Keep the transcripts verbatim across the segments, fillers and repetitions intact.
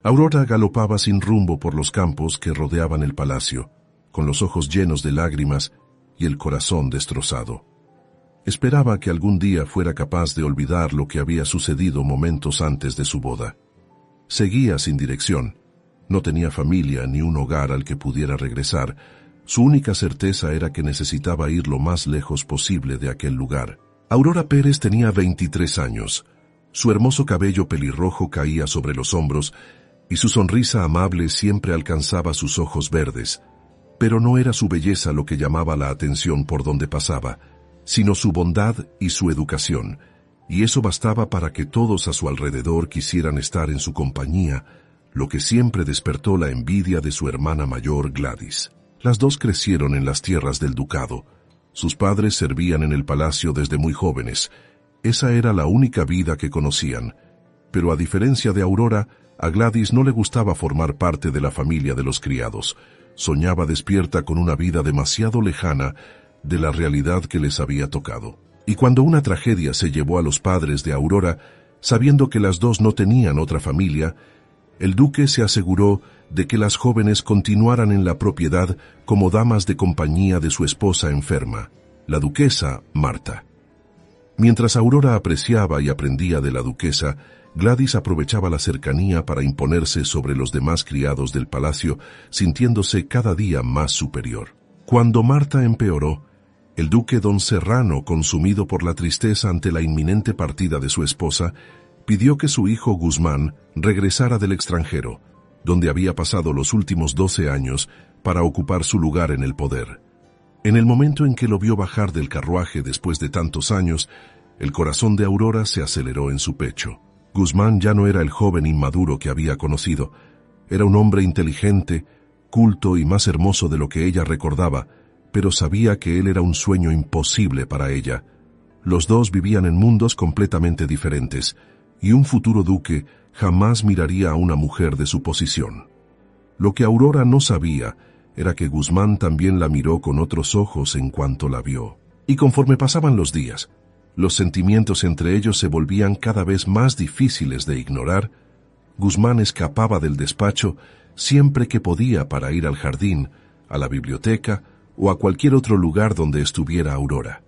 Aurora galopaba sin rumbo por los campos que rodeaban el palacio, con los ojos llenos de lágrimas y el corazón destrozado. Esperaba que algún día fuera capaz de olvidar lo que había sucedido momentos antes de su boda. Seguía sin dirección. No tenía familia ni un hogar al que pudiera regresar. Su única certeza era que necesitaba ir lo más lejos posible de aquel lugar. Aurora Pérez tenía veintitrés años. Su hermoso cabello pelirrojo caía sobre los hombros y su sonrisa amable siempre alcanzaba sus ojos verdes. Pero no era su belleza lo que llamaba la atención por donde pasaba, sino su bondad y su educación, y eso bastaba para que todos a su alrededor quisieran estar en su compañía, lo que siempre despertó la envidia de su hermana mayor Gladys. Las dos crecieron en las tierras del ducado. Sus padres servían en el palacio desde muy jóvenes. Esa era la única vida que conocían. Pero a diferencia de Aurora, a Gladys no le gustaba formar parte de la familia de los criados. Soñaba despierta con una vida demasiado lejana de la realidad que les había tocado. Y cuando una tragedia se llevó a los padres de Aurora, sabiendo que las dos no tenían otra familia, el duque se aseguró de que las jóvenes continuaran en la propiedad como damas de compañía de su esposa enferma, la duquesa Marta. Mientras Aurora apreciaba y aprendía de la duquesa, Gladys aprovechaba la cercanía para imponerse sobre los demás criados del palacio, sintiéndose cada día más superior. Cuando Marta empeoró, el duque don Serrano, consumido por la tristeza ante la inminente partida de su esposa, pidió que su hijo Guzmán regresara del extranjero, donde había pasado los últimos doce años, para ocupar su lugar en el poder. En el momento en que lo vio bajar del carruaje después de tantos años, el corazón de Aurora se aceleró en su pecho. Guzmán ya no era el joven inmaduro que había conocido. Era un hombre inteligente, culto y más hermoso de lo que ella recordaba, pero sabía que él era un sueño imposible para ella. Los dos vivían en mundos completamente diferentes, y un futuro duque jamás miraría a una mujer de su posición. Lo que Aurora no sabía era que Guzmán también la miró con otros ojos en cuanto la vio. Y conforme pasaban los días, los sentimientos entre ellos se volvían cada vez más difíciles de ignorar. Guzmán escapaba del despacho siempre que podía para ir al jardín, a la biblioteca o a cualquier otro lugar donde estuviera Aurora.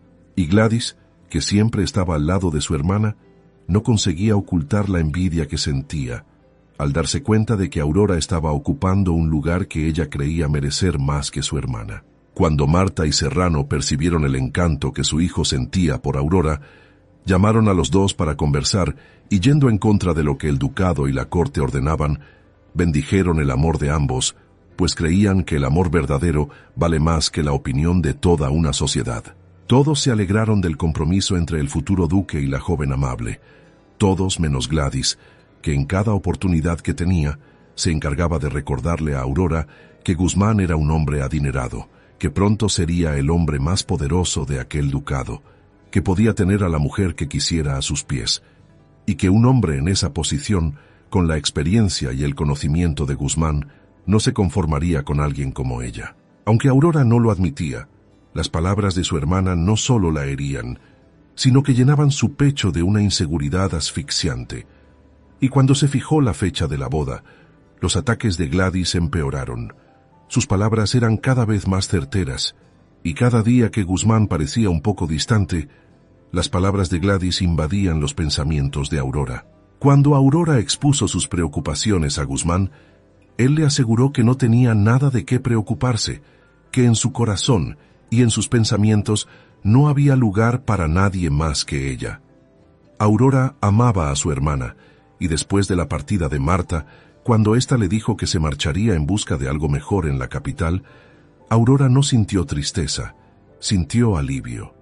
Y Gladys, que siempre estaba al lado de su hermana, no conseguía ocultar la envidia que sentía al darse cuenta de que Aurora estaba ocupando un lugar que ella creía merecer más que su hermana. Cuando Marta y Serrano percibieron el encanto que su hijo sentía por Aurora, llamaron a los dos para conversar y, yendo en contra de lo que el ducado y la corte ordenaban, bendijeron el amor de ambos, pues creían que el amor verdadero vale más que la opinión de toda una sociedad. Todos se alegraron del compromiso entre el futuro duque y la joven amable, todos menos Gladys, que en cada oportunidad que tenía se encargaba de recordarle a Aurora que Guzmán era un hombre adinerado, que pronto sería el hombre más poderoso de aquel ducado, que podía tener a la mujer que quisiera a sus pies, y que un hombre en esa posición, con la experiencia y el conocimiento de Guzmán, no se conformaría con alguien como ella. Aunque Aurora no lo admitía, las palabras de su hermana no solo la herían, sino que llenaban su pecho de una inseguridad asfixiante. Y cuando se fijó la fecha de la boda, los ataques de Gladys empeoraron. Sus palabras eran cada vez más certeras, y cada día que Guzmán parecía un poco distante, las palabras de Gladys invadían los pensamientos de Aurora. Cuando Aurora expuso sus preocupaciones a Guzmán, él le aseguró que no tenía nada de qué preocuparse, que en su corazón y en sus pensamientos no había lugar para nadie más que ella. Aurora amaba a su hermana, y después de la partida de Marta, cuando ésta le dijo que se marcharía en busca de algo mejor en la capital, Aurora no sintió tristeza, sintió alivio.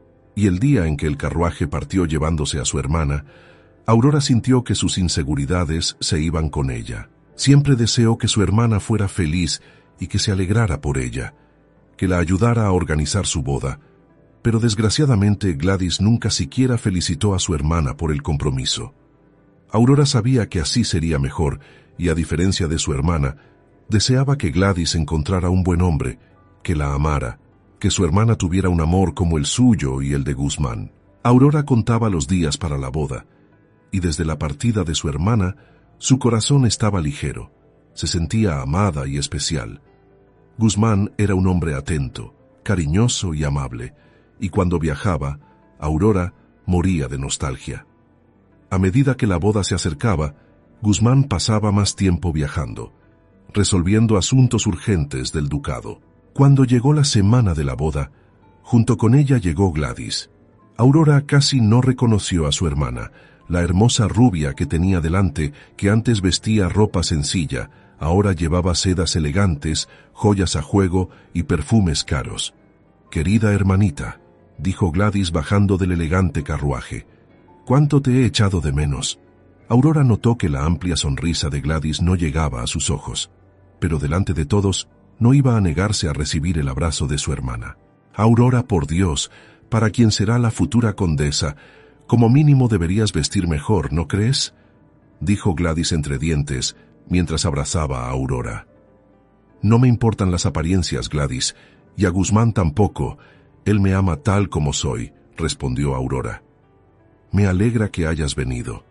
Y el día en que el carruaje partió llevándose a su hermana, Aurora sintió que sus inseguridades se iban con ella. Siempre deseó que su hermana fuera feliz y que se alegrara por ella, que la ayudara a organizar su boda, pero desgraciadamente Gladys nunca siquiera felicitó a su hermana por el compromiso. Aurora sabía que así sería mejor, y a diferencia de su hermana, deseaba que Gladys encontrara un buen hombre, que la amara, que su hermana tuviera un amor como el suyo y el de Guzmán. Aurora contaba los días para la boda, y desde la partida de su hermana, Su corazón estaba ligero, se sentía amada y especial. Guzmán era un hombre atento, cariñoso y amable, y cuando viajaba, Aurora moría de nostalgia. A medida que la boda se acercaba, Guzmán pasaba más tiempo viajando, resolviendo asuntos urgentes del ducado. Cuando llegó la semana de la boda, junto con ella llegó Gladys. Aurora casi no reconoció a su hermana, la hermosa rubia que tenía delante, que antes vestía ropa sencilla, ahora llevaba sedas elegantes, joyas a juego y perfumes caros. «Querida hermanita», dijo Gladys bajando del elegante carruaje, «¿cuánto te he echado de menos?». Aurora notó que la amplia sonrisa de Gladys no llegaba a sus ojos, pero delante de todos no iba a negarse a recibir el abrazo de su hermana. «Aurora, por Dios, para quien será la futura condesa, como mínimo deberías vestir mejor, ¿no crees?», dijo Gladys entre dientes, mientras abrazaba a Aurora. «No me importan las apariencias, Gladys, y a Guzmán tampoco. Él me ama tal como soy», respondió Aurora. «Me alegra que hayas venido».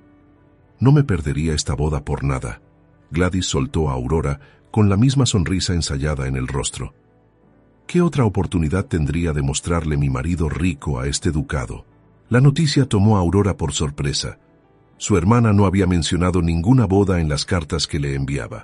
«No me perdería esta boda por nada». Gladys soltó a Aurora con la misma sonrisa ensayada en el rostro. ¿Qué otra oportunidad tendría de mostrarle mi marido rico a este ducado? La noticia tomó a Aurora por sorpresa. Su hermana no había mencionado ninguna boda en las cartas que le enviaba.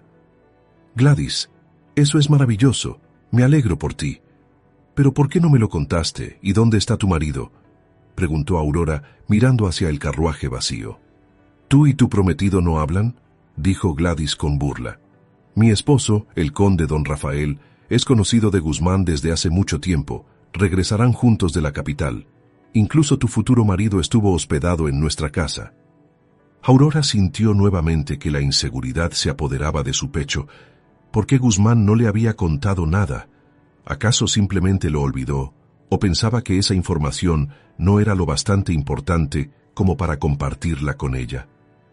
«Gladys, eso es maravilloso. Me alegro por ti. Pero ¿por qué no me lo contaste? ¿Y dónde está tu marido?», preguntó Aurora mirando hacia el carruaje vacío. «¿Tú y tu prometido no hablan?», dijo Gladys con burla. «Mi esposo, el conde don Rafael, es conocido de Guzmán desde hace mucho tiempo. Regresarán juntos de la capital. Incluso tu futuro marido estuvo hospedado en nuestra casa». Aurora sintió nuevamente que la inseguridad se apoderaba de su pecho. ¿Por qué Guzmán no le había contado nada? ¿Acaso simplemente lo olvidó? ¿O pensaba que esa información no era lo bastante importante como para compartirla con ella?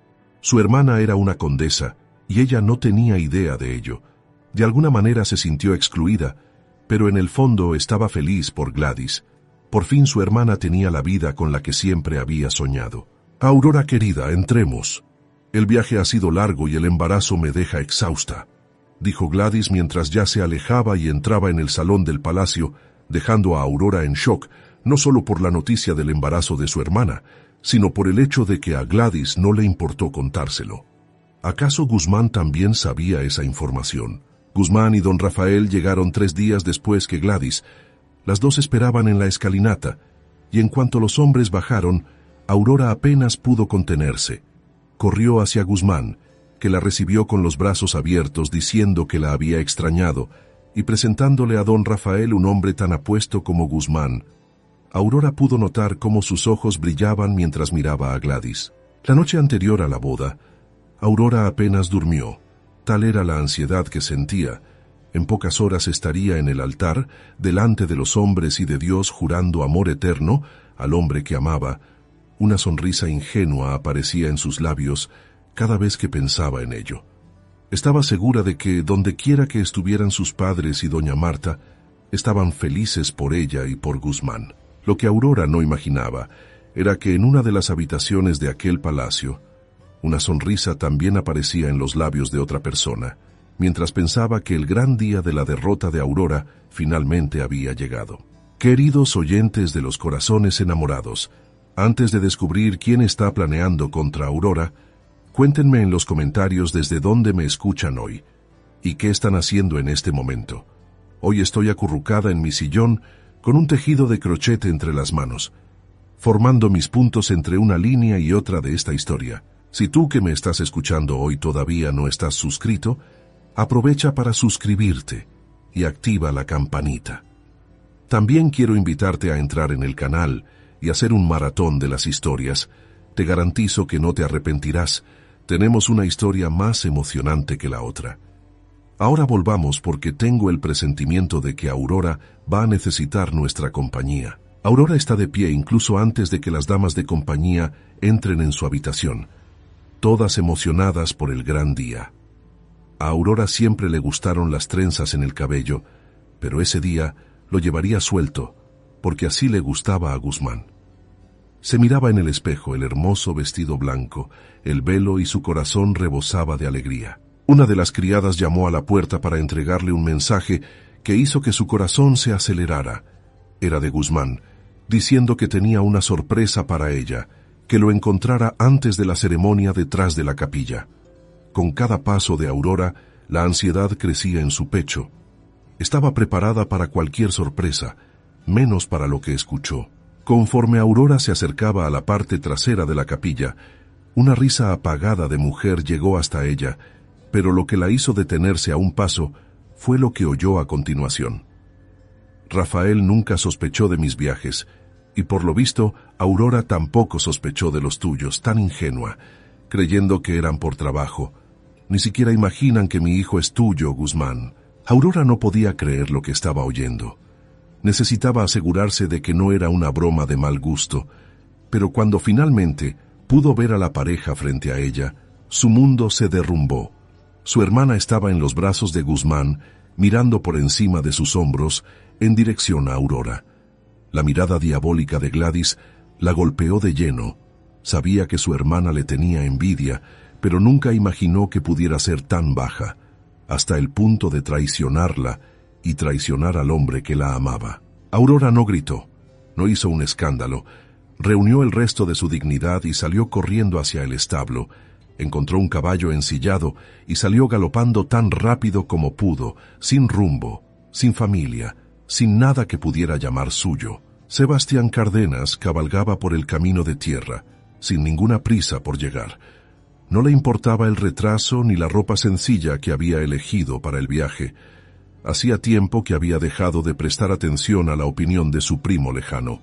Su hermana era una condesa, y ella no tenía idea de ello. De alguna manera se sintió excluida, pero en el fondo estaba feliz por Gladys. Por fin su hermana tenía la vida con la que siempre había soñado. «Aurora querida, entremos. El viaje ha sido largo y el embarazo me deja exhausta», dijo Gladys mientras ya se alejaba y entraba en el salón del palacio, dejando a Aurora en shock, no solo por la noticia del embarazo de su hermana, sino por el hecho de que a Gladys no le importó contárselo. ¿Acaso Guzmán también sabía esa información? Guzmán y don Rafael llegaron tres días después que Gladys. Las dos esperaban en la escalinata, y en cuanto los hombres bajaron, Aurora apenas pudo contenerse. Corrió hacia Guzmán, que la recibió con los brazos abiertos diciendo que la había extrañado, y presentándole a don Rafael un hombre tan apuesto como Guzmán. Aurora pudo notar cómo sus ojos brillaban mientras miraba a Gladys. La noche anterior a la boda, Aurora apenas durmió. Tal era la ansiedad que sentía. En pocas horas estaría en el altar, delante de los hombres y de Dios, jurando amor eterno al hombre que amaba. Una sonrisa ingenua aparecía en sus labios cada vez que pensaba en ello. Estaba segura de que, dondequiera que estuvieran sus padres y doña Marta, estaban felices por ella y por Guzmán. Lo que Aurora no imaginaba era que en una de las habitaciones de aquel palacio, una sonrisa también aparecía en los labios de otra persona, mientras pensaba que el gran día de la derrota de Aurora finalmente había llegado. Queridos oyentes de los corazones enamorados, antes de descubrir quién está planeando contra Aurora, cuéntenme en los comentarios desde dónde me escuchan hoy y qué están haciendo en este momento. Hoy estoy acurrucada en mi sillón con un tejido de crochet entre las manos, formando mis puntos entre una línea y otra de esta historia. Si tú que me estás escuchando hoy todavía no estás suscrito, aprovecha para suscribirte y activa la campanita. También quiero invitarte a entrar en el canal y hacer un maratón de las historias. Te garantizo que no te arrepentirás. Tenemos una historia más emocionante que la otra. Ahora volvamos porque tengo el presentimiento de que Aurora va a necesitar nuestra compañía. Aurora está de pie incluso antes de que las damas de compañía entren en su habitación, todas emocionadas por el gran día. A Aurora siempre le gustaron las trenzas en el cabello, pero ese día lo llevaría suelto, porque así le gustaba a Guzmán. Se miraba en el espejo el hermoso vestido blanco, el velo y su corazón rebosaba de alegría. Una de las criadas llamó a la puerta para entregarle un mensaje que hizo que su corazón se acelerara. Era de Guzmán, diciendo que tenía una sorpresa para ella, que lo encontrara antes de la ceremonia detrás de la capilla. Con cada paso de Aurora, la ansiedad crecía en su pecho. Estaba preparada para cualquier sorpresa, menos para lo que escuchó. Conforme Aurora se acercaba a la parte trasera de la capilla, una risa apagada de mujer llegó hasta ella, pero lo que la hizo detenerse a un paso fue lo que oyó a continuación. Rafael nunca sospechó de mis viajes, y por lo visto, Aurora tampoco sospechó de los tuyos, tan ingenua, creyendo que eran por trabajo. Ni siquiera imaginan que mi hijo es tuyo, Guzmán. Aurora no podía creer lo que estaba oyendo. Necesitaba asegurarse de que no era una broma de mal gusto, pero cuando finalmente pudo ver a la pareja frente a ella, su mundo se derrumbó. Su hermana estaba en los brazos de Guzmán, mirando por encima de sus hombros, en dirección a Aurora. La mirada diabólica de Gladys la golpeó de lleno. Sabía que su hermana le tenía envidia, pero nunca imaginó que pudiera ser tan baja, hasta el punto de traicionarla y traicionar al hombre que la amaba. Aurora no gritó, no hizo un escándalo, reunió el resto de su dignidad y salió corriendo hacia el establo. Encontró un caballo ensillado y salió galopando tan rápido como pudo, sin rumbo, sin familia, sin nada que pudiera llamar suyo. Sebastián Cárdenas cabalgaba por el camino de tierra, sin ninguna prisa por llegar. No le importaba el retraso ni la ropa sencilla que había elegido para el viaje. Hacía tiempo que había dejado de prestar atención a la opinión de su primo lejano.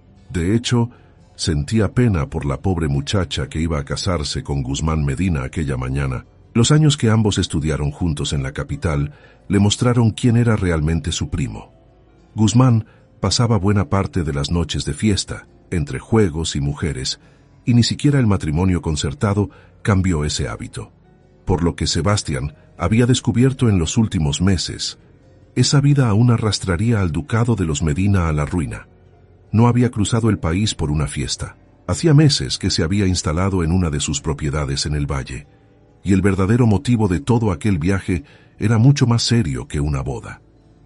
De hecho, sentía pena por la pobre muchacha que iba a casarse con Guzmán Medina aquella mañana. Los años que ambos estudiaron juntos en la capital le mostraron quién era realmente su primo. Guzmán pasaba buena parte de las noches de fiesta, entre juegos y mujeres, y ni siquiera el matrimonio concertado cambió ese hábito. Por lo que Sebastián había descubierto en los últimos meses, esa vida aún arrastraría al ducado de los Medina a la ruina. No había cruzado el país por una fiesta. Hacía meses que se había instalado en una de sus propiedades en el valle, y el verdadero motivo de todo aquel viaje era mucho más serio que una boda.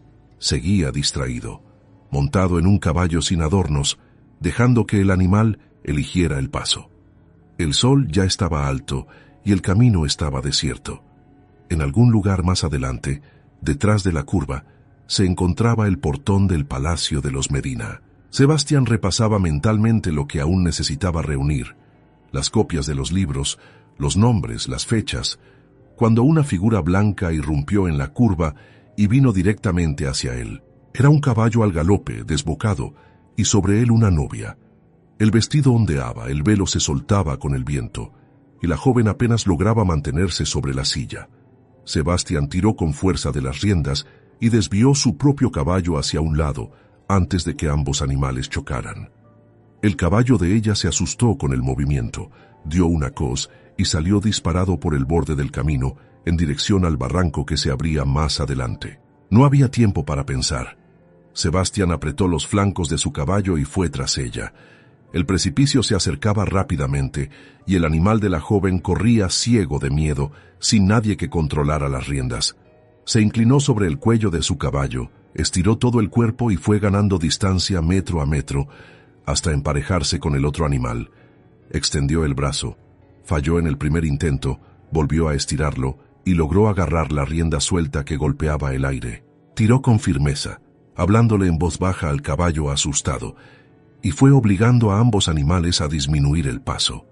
Seguía distraído, montado en un caballo sin adornos, dejando que el animal eligiera el paso. El sol ya estaba alto y el camino estaba desierto. En algún lugar más adelante, detrás de la curva, se encontraba el portón del palacio de los Medina. Sebastián repasaba mentalmente lo que aún necesitaba reunir, las copias de los libros, los nombres, las fechas, cuando una figura blanca irrumpió en la curva y vino directamente hacia él. Era un caballo al galope, desbocado, y sobre él una novia. El vestido ondeaba, el velo se soltaba con el viento, y la joven apenas lograba mantenerse sobre la silla. Sebastián tiró con fuerza de las riendas y desvió su propio caballo hacia un lado, antes de que ambos animales chocaran. El caballo de ella se asustó con el movimiento, dio una coz y salió disparado por el borde del camino en dirección al barranco que se abría más adelante. No había tiempo para pensar. Sebastián apretó los flancos de su caballo y fue tras ella. El precipicio se acercaba rápidamente y el animal de la joven corría ciego de miedo, sin nadie que controlara las riendas. Se inclinó sobre el cuello de su caballo, estiró todo el cuerpo y fue ganando distancia metro a metro, hasta emparejarse con el otro animal. Extendió el brazo, falló en el primer intento, volvió a estirarlo y logró agarrar la rienda suelta que golpeaba el aire. Tiró con firmeza, hablándole en voz baja al caballo asustado, y fue obligando a ambos animales a disminuir el paso.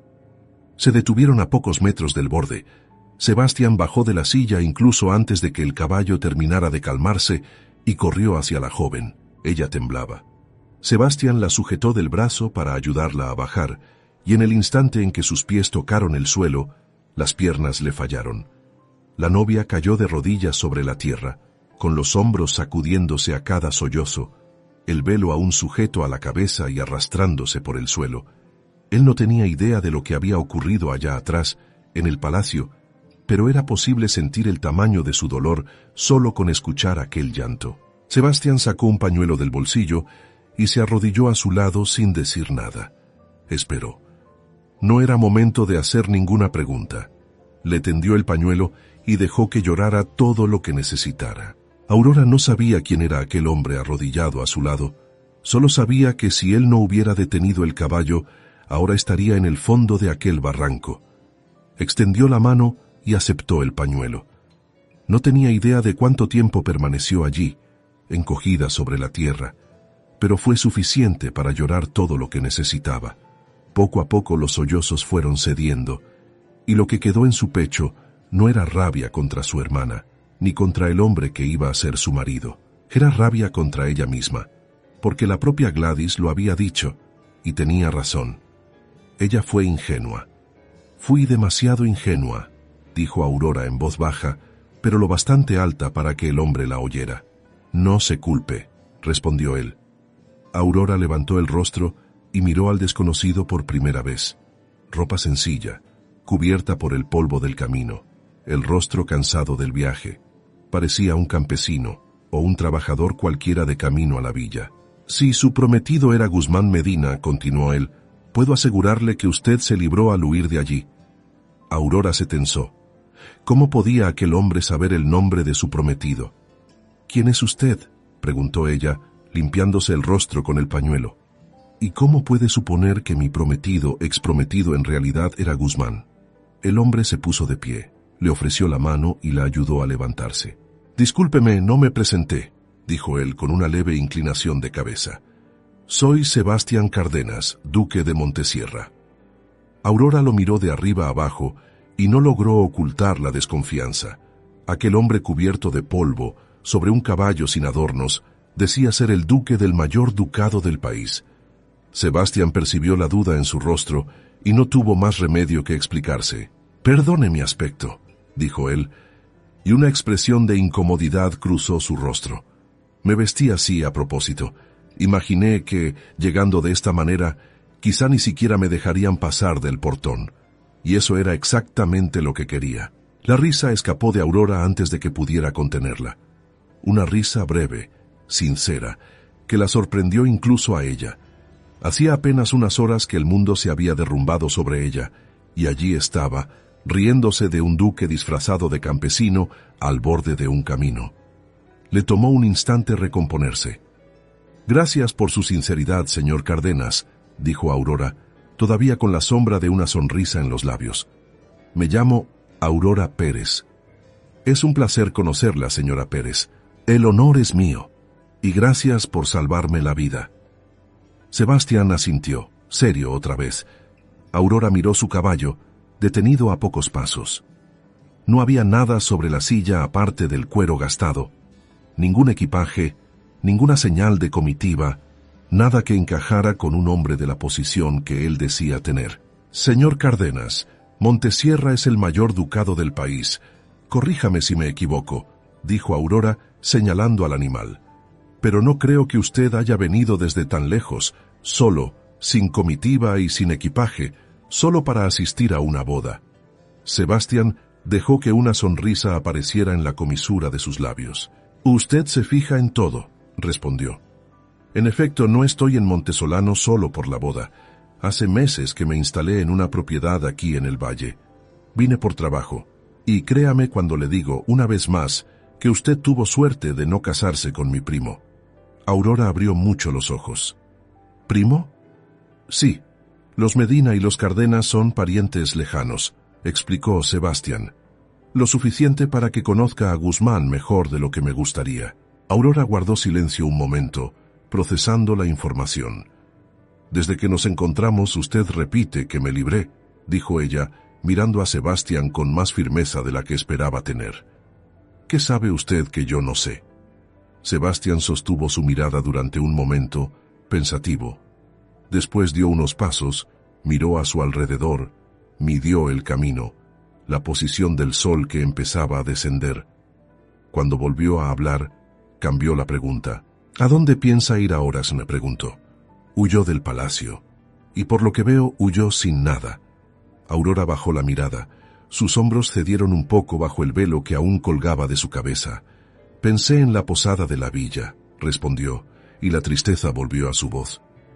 Se detuvieron a pocos metros del borde. Sebastián bajó de la silla incluso antes de que el caballo terminara de calmarse y corrió hacia la joven. Ella temblaba. Sebastián la sujetó del brazo para ayudarla a bajar, y en el instante en que sus pies tocaron el suelo, las piernas le fallaron. La novia cayó de rodillas sobre la tierra, con los hombros sacudiéndose a cada sollozo, el velo aún sujeto a la cabeza y arrastrándose por el suelo. Él no tenía idea de lo que había ocurrido allá atrás, en el palacio, pero era posible sentir el tamaño de su dolor solo con escuchar aquel llanto. Sebastián sacó un pañuelo del bolsillo y se arrodilló a su lado sin decir nada. Esperó. No era momento de hacer ninguna pregunta. Le tendió el pañuelo y dejó que llorara todo lo que necesitara. Aurora no sabía quién era aquel hombre arrodillado a su lado. Solo sabía que si él no hubiera detenido el caballo, ahora estaría en el fondo de aquel barranco. Extendió la mano y aceptó el pañuelo. No tenía idea de cuánto tiempo permaneció allí, encogida sobre la tierra, pero fue suficiente para llorar todo lo que necesitaba. Poco a poco los sollozos fueron cediendo, y lo que quedó en su pecho no era rabia contra su hermana, ni contra el hombre que iba a ser su marido. Era rabia contra ella misma, porque la propia Gladys lo había dicho, y tenía razón. Ella fue ingenua. Fui demasiado ingenua, dijo Aurora en voz baja, pero lo bastante alta para que el hombre la oyera. No se culpe, respondió él. Aurora levantó el rostro y miró al desconocido por primera vez. Ropa sencilla, cubierta por el polvo del camino, el rostro cansado del viaje. Parecía un campesino o un trabajador cualquiera de camino a la villa. Si su prometido era Guzmán Medina, continuó él, puedo asegurarle que usted se libró al huir de allí. Aurora se tensó. ¿Cómo podía aquel hombre saber el nombre de su prometido? ¿Quién es usted?, preguntó ella, limpiándose el rostro con el pañuelo. ¿Y cómo puede suponer que mi prometido, exprometido en realidad era Guzmán? El hombre se puso de pie, le ofreció la mano y la ayudó a levantarse. Discúlpeme, no me presenté, dijo él con una leve inclinación de cabeza. Soy Sebastián Cárdenas, duque de Montesierra. Aurora lo miró de arriba abajo y no logró ocultar la desconfianza. Aquel hombre cubierto de polvo, sobre un caballo sin adornos, decía ser el duque del mayor ducado del país. Sebastián percibió la duda en su rostro y no tuvo más remedio que explicarse. «Perdone mi aspecto», dijo él, y una expresión de incomodidad cruzó su rostro. «Me vestí así a propósito. Imaginé que, llegando de esta manera, quizá ni siquiera me dejarían pasar del portón. Y eso era exactamente lo que quería». La risa escapó de Aurora antes de que pudiera contenerla. Una risa breve, sincera, que la sorprendió incluso a ella. Hacía apenas unas horas que el mundo se había derrumbado sobre ella, y allí estaba, riéndose de un duque disfrazado de campesino al borde de un camino. Le tomó un instante recomponerse. «Gracias por su sinceridad, señor Cárdenas», dijo Aurora, todavía con la sombra de una sonrisa en los labios. «Me llamo Aurora Pérez. Es un placer conocerla, señora Pérez. El honor es mío, y gracias por salvarme la vida». Sebastián asintió, serio otra vez. Aurora miró su caballo, detenido a pocos pasos. No había nada sobre la silla aparte del cuero gastado, ningún equipaje, ninguna señal de comitiva, nada que encajara con un hombre de la posición que él decía tener. «Señor Cárdenas, Montesierra es el mayor ducado del país. Corríjame si me equivoco», dijo Aurora, señalando al animal. «Pero no creo que usted haya venido desde tan lejos, solo, sin comitiva y sin equipaje, solo para asistir a una boda». Sebastián dejó que una sonrisa apareciera en la comisura de sus labios. «Usted se fija en todo», respondió. «En efecto, no estoy en Montesolano solo por la boda. Hace meses que me instalé en una propiedad aquí en el valle. Vine por trabajo, y créame cuando le digo, una vez más, que usted tuvo suerte de no casarse con mi primo». Aurora abrió mucho los ojos. «¿Primo?» «Sí, los Medina y los Cárdenas son parientes lejanos», explicó Sebastián. «Lo suficiente para que conozca a Guzmán mejor de lo que me gustaría». Aurora guardó silencio un momento, procesando la información. «Desde que nos encontramos usted repite que me libré», dijo ella, mirando a Sebastián con más firmeza de la que esperaba tener. «¿Qué sabe usted que yo no sé?» Sebastián sostuvo su mirada durante un momento, pensativo. Después dio unos pasos, miró a su alrededor, midió el camino, la posición del sol que empezaba a descender. Cuando volvió a hablar, cambió la pregunta. «¿A dónde piensa ir ahora?», se me preguntó. «Huyó del palacio, y por lo que veo huyó sin nada». Aurora bajó la mirada. Sus hombros cedieron un poco bajo el velo que aún colgaba de su cabeza. «Pensé en la posada de la villa», respondió, y la tristeza volvió a su voz.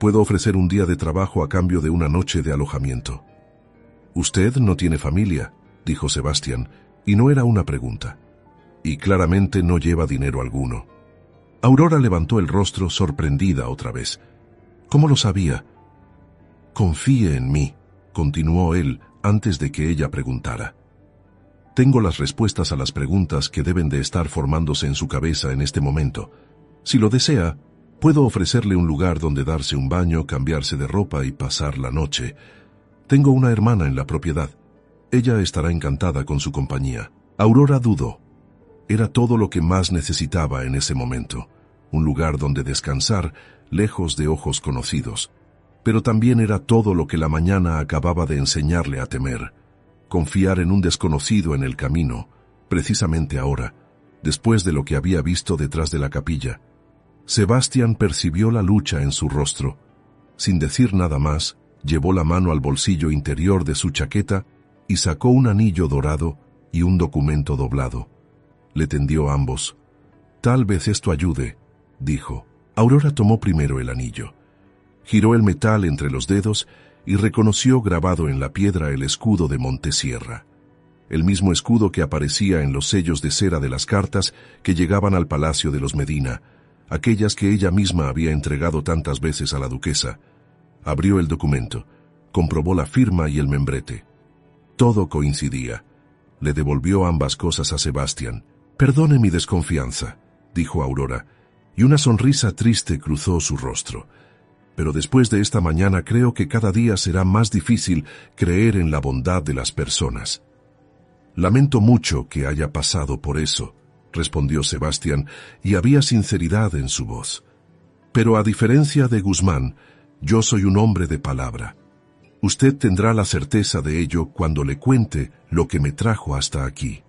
Puedo ofrecer un día de trabajo a cambio de una noche de alojamiento. Usted no tiene familia, dijo Sebastián, y no era una pregunta. Y claramente no lleva dinero alguno. Aurora levantó el rostro sorprendida otra vez. ¿Cómo lo sabía? Confíe en mí, continuó él antes de que ella preguntara. Tengo las respuestas a las preguntas que deben de estar formándose en su cabeza en este momento. Si lo desea, puedo ofrecerle un lugar donde darse un baño, cambiarse de ropa y pasar la noche. Tengo una hermana en la propiedad. Ella estará encantada con su compañía. Aurora dudó. Era todo lo que más necesitaba en ese momento. Un lugar donde descansar, lejos de ojos conocidos. Pero también era todo lo que la mañana acababa de enseñarle a temer. Confiar en un desconocido en el camino, precisamente ahora, después de lo que había visto detrás de la capilla. Sebastián percibió la lucha en su rostro. Sin decir nada más, llevó la mano al bolsillo interior de su chaqueta y sacó un anillo dorado y un documento doblado. Le tendió ambos. Tal vez esto ayude, dijo. Aurora tomó primero el anillo. Giró el metal entre los dedos y reconoció grabado en la piedra el escudo de Montesierra. El mismo escudo que aparecía en los sellos de cera de las cartas que llegaban al palacio de los Medina, aquellas que ella misma había entregado tantas veces a la duquesa. Abrió el documento, comprobó la firma y el membrete. Todo coincidía. Le devolvió ambas cosas a Sebastián. «Perdone mi desconfianza», dijo Aurora, y una sonrisa triste cruzó su rostro. «Pero después de esta mañana creo que cada día será más difícil creer en la bondad de las personas». «Lamento mucho que haya pasado por eso», respondió Sebastián, y había sinceridad en su voz. «Pero a diferencia de Guzmán, yo soy un hombre de palabra. Usted tendrá la certeza de ello cuando le cuente lo que me trajo hasta aquí».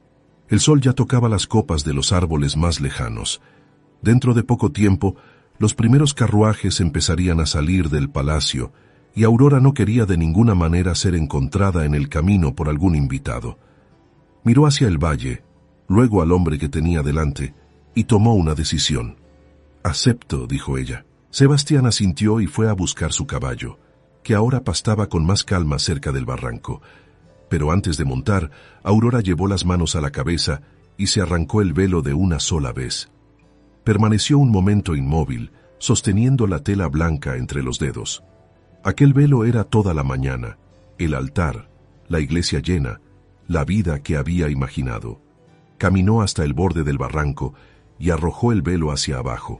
El sol ya tocaba las copas de los árboles más lejanos. Dentro de poco tiempo, los primeros carruajes empezarían a salir del palacio, y Aurora no quería de ninguna manera ser encontrada en el camino por algún invitado. Miró hacia el valle, luego al hombre que tenía delante, y tomó una decisión. «Acepto», dijo ella. Sebastián asintió y fue a buscar su caballo, que ahora pastaba con más calma cerca del barranco. Pero antes de montar, Aurora llevó las manos a la cabeza y se arrancó el velo de una sola vez. Permaneció un momento inmóvil, sosteniendo la tela blanca entre los dedos. Aquel velo era toda la mañana, el altar, la iglesia llena, la vida que había imaginado. Caminó hasta el borde del barranco y arrojó el velo hacia abajo.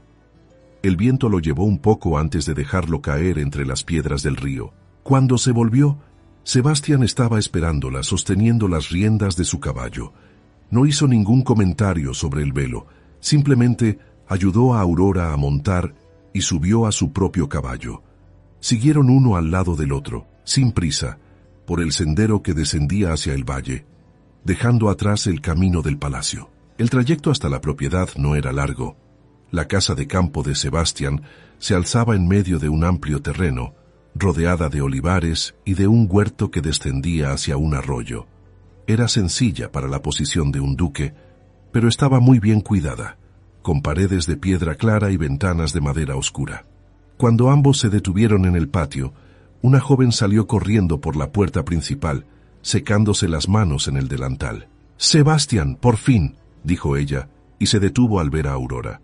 El viento lo llevó un poco antes de dejarlo caer entre las piedras del río. Cuando se volvió, Sebastián estaba esperándola sosteniendo las riendas de su caballo. No hizo ningún comentario sobre el velo, simplemente ayudó a Aurora a montar y subió a su propio caballo. Siguieron uno al lado del otro, sin prisa, por el sendero que descendía hacia el valle, dejando atrás el camino del palacio. El trayecto hasta la propiedad no era largo. La casa de campo de Sebastián se alzaba en medio de un amplio terreno, rodeada de olivares y de un huerto que descendía hacia un arroyo. Era sencilla para la posición de un duque, pero estaba muy bien cuidada, con paredes de piedra clara y ventanas de madera oscura. Cuando ambos se detuvieron en el patio, una joven salió corriendo por la puerta principal, secándose las manos en el delantal. «Sebastián, por fin», dijo ella, y se detuvo al ver a Aurora.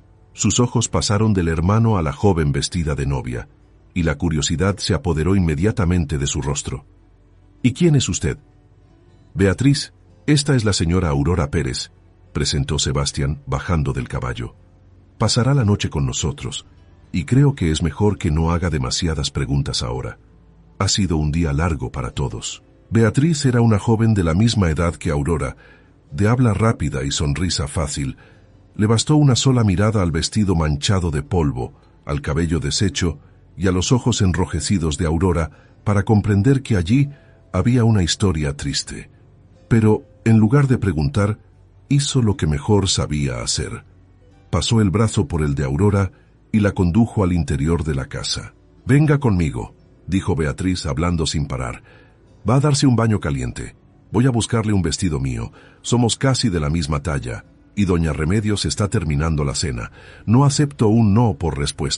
Sus ojos pasaron del hermano a la joven vestida de novia, y la curiosidad se apoderó inmediatamente de su rostro. «¿Y quién es usted?» «Beatriz, esta es la señora Aurora Pérez», presentó Sebastián, bajando del caballo. «Pasará la noche con nosotros, y creo que es mejor que no haga demasiadas preguntas ahora. Ha sido un día largo para todos». Beatriz era una joven de la misma edad que Aurora, de habla rápida y sonrisa fácil. Le bastó una sola mirada al vestido manchado de polvo, al cabello deshecho y a los ojos enrojecidos de Aurora para comprender que allí había una historia triste. Pero, en lugar de preguntar, hizo lo que mejor sabía hacer. Pasó el brazo por el de Aurora y la condujo al interior de la casa. «Venga conmigo», dijo Beatriz hablando sin parar. «Va a darse un baño caliente. Voy a buscarle un vestido mío. Somos casi de la misma talla. Y doña Remedios está terminando la cena. No acepto un no por respuesta».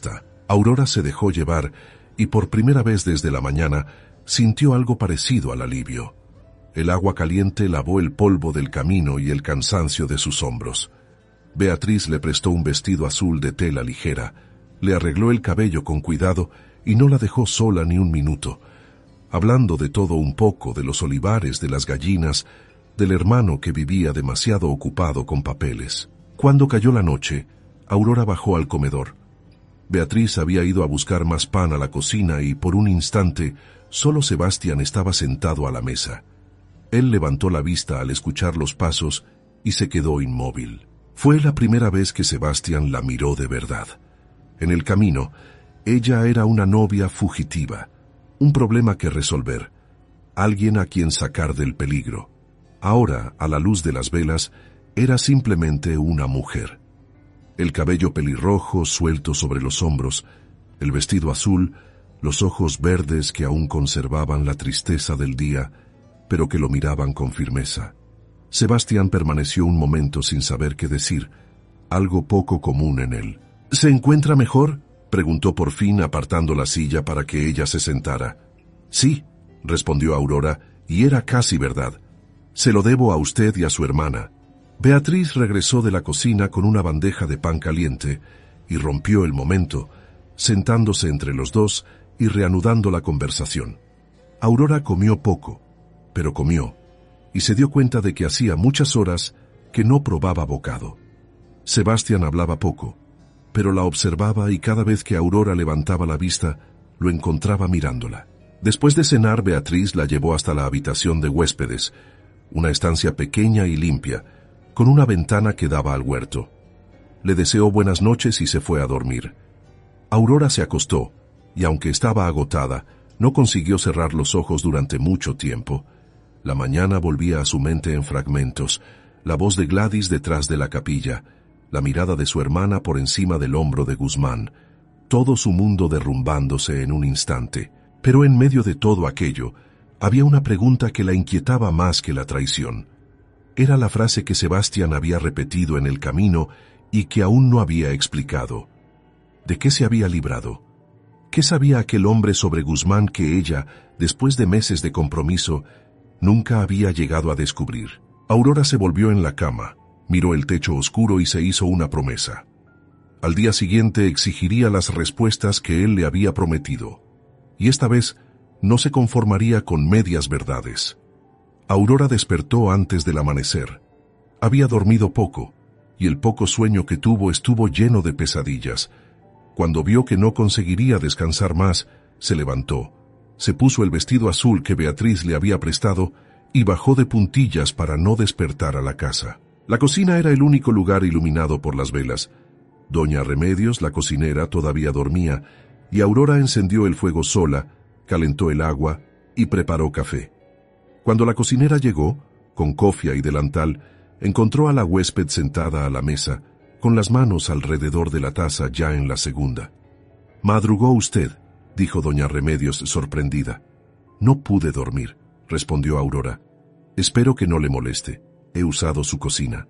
Aurora se dejó llevar y por primera vez desde la mañana sintió algo parecido al alivio. El agua caliente lavó el polvo del camino y el cansancio de sus hombros. Beatriz le prestó un vestido azul de tela ligera, le arregló el cabello con cuidado y no la dejó sola ni un minuto, hablando de todo un poco, de los olivares, de las gallinas, del hermano que vivía demasiado ocupado con papeles. Cuando cayó la noche, Aurora bajó al comedor. Beatriz había ido a buscar más pan a la cocina y por un instante solo Sebastián estaba sentado a la mesa. Él levantó la vista al escuchar los pasos y se quedó inmóvil. Fue la primera vez que Sebastián la miró de verdad. En el camino, ella era una novia fugitiva, un problema que resolver, alguien a quien sacar del peligro. Ahora, a la luz de las velas, era simplemente una mujer. El cabello pelirrojo suelto sobre los hombros, el vestido azul, los ojos verdes que aún conservaban la tristeza del día, pero que lo miraban con firmeza. Sebastián permaneció un momento sin saber qué decir, algo poco común en él. ¿Se encuentra mejor?, preguntó por fin apartando la silla para que ella se sentara. Sí, respondió Aurora, y era casi verdad. Se lo debo a usted y a su hermana. Beatriz regresó de la cocina con una bandeja de pan caliente y rompió el momento, sentándose entre los dos y reanudando la conversación. Aurora comió poco, pero comió, y se dio cuenta de que hacía muchas horas que no probaba bocado. Sebastián hablaba poco, pero la observaba y cada vez que Aurora levantaba la vista, lo encontraba mirándola. Después de cenar, Beatriz la llevó hasta la habitación de huéspedes, una estancia pequeña y limpia, con una ventana que daba al huerto. Le deseó buenas noches y se fue a dormir. Aurora se acostó, y aunque estaba agotada, no consiguió cerrar los ojos durante mucho tiempo. La mañana volvía a su mente en fragmentos, la voz de Gladys detrás de la capilla, la mirada de su hermana por encima del hombro de Guzmán, todo su mundo derrumbándose en un instante. Pero en medio de todo aquello, había una pregunta que la inquietaba más que la traición. Era la frase que Sebastián había repetido en el camino y que aún no había explicado. ¿De qué se había librado? ¿Qué sabía aquel hombre sobre Guzmán que ella, después de meses de compromiso, nunca había llegado a descubrir? Aurora se volvió en la cama, miró el techo oscuro y se hizo una promesa. Al día siguiente exigiría las respuestas que él le había prometido. Y esta vez no se conformaría con medias verdades. Aurora despertó antes del amanecer. Había dormido poco, y el poco sueño que tuvo estuvo lleno de pesadillas. Cuando vio que no conseguiría descansar más, se levantó, se puso el vestido azul que Beatriz le había prestado y bajó de puntillas para no despertar a la casa. La cocina era el único lugar iluminado por las velas. Doña Remedios, la cocinera, todavía dormía, y Aurora encendió el fuego sola, calentó el agua y preparó café. Cuando la cocinera llegó, con cofia y delantal, encontró a la huésped sentada a la mesa, con las manos alrededor de la taza ya en la segunda. «Madrugó usted», dijo doña Remedios sorprendida. «No pude dormir», respondió Aurora. «Espero que no le moleste. He usado su cocina».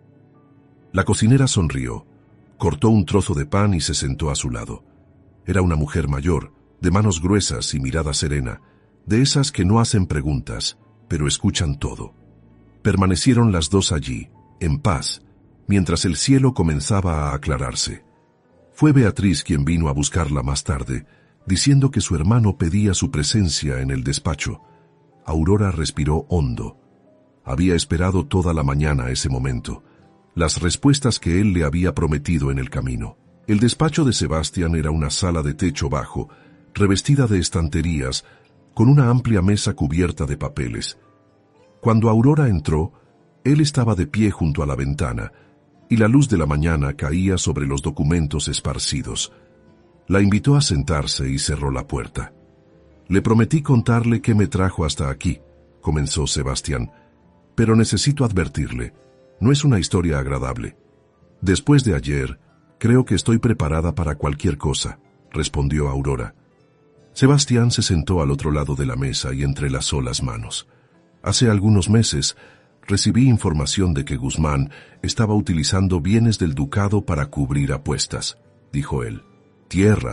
La cocinera sonrió, cortó un trozo de pan y se sentó a su lado. Era una mujer mayor, de manos gruesas y mirada serena, de esas que no hacen preguntas, pero escuchan todo. Permanecieron las dos allí, en paz, mientras el cielo comenzaba a aclararse. Fue Beatriz quien vino a buscarla más tarde, diciendo que su hermano pedía su presencia en el despacho. Aurora respiró hondo. Había esperado toda la mañana ese momento, las respuestas que él le había prometido en el camino. El despacho de Sebastián era una sala de techo bajo, revestida de estanterías, con una amplia mesa cubierta de papeles. Cuando Aurora entró, él estaba de pie junto a la ventana, y la luz de la mañana caía sobre los documentos esparcidos. La invitó a sentarse y cerró la puerta. «Le prometí contarle qué me trajo hasta aquí», comenzó Sebastián, «pero necesito advertirle, no es una historia agradable. Después de ayer, creo que estoy preparada para cualquier cosa», respondió Aurora. Sebastián se sentó al otro lado de la mesa y entrelazó las manos. «Hace algunos meses, recibí información de que Guzmán estaba utilizando bienes del ducado para cubrir apuestas», dijo él. «Tierras,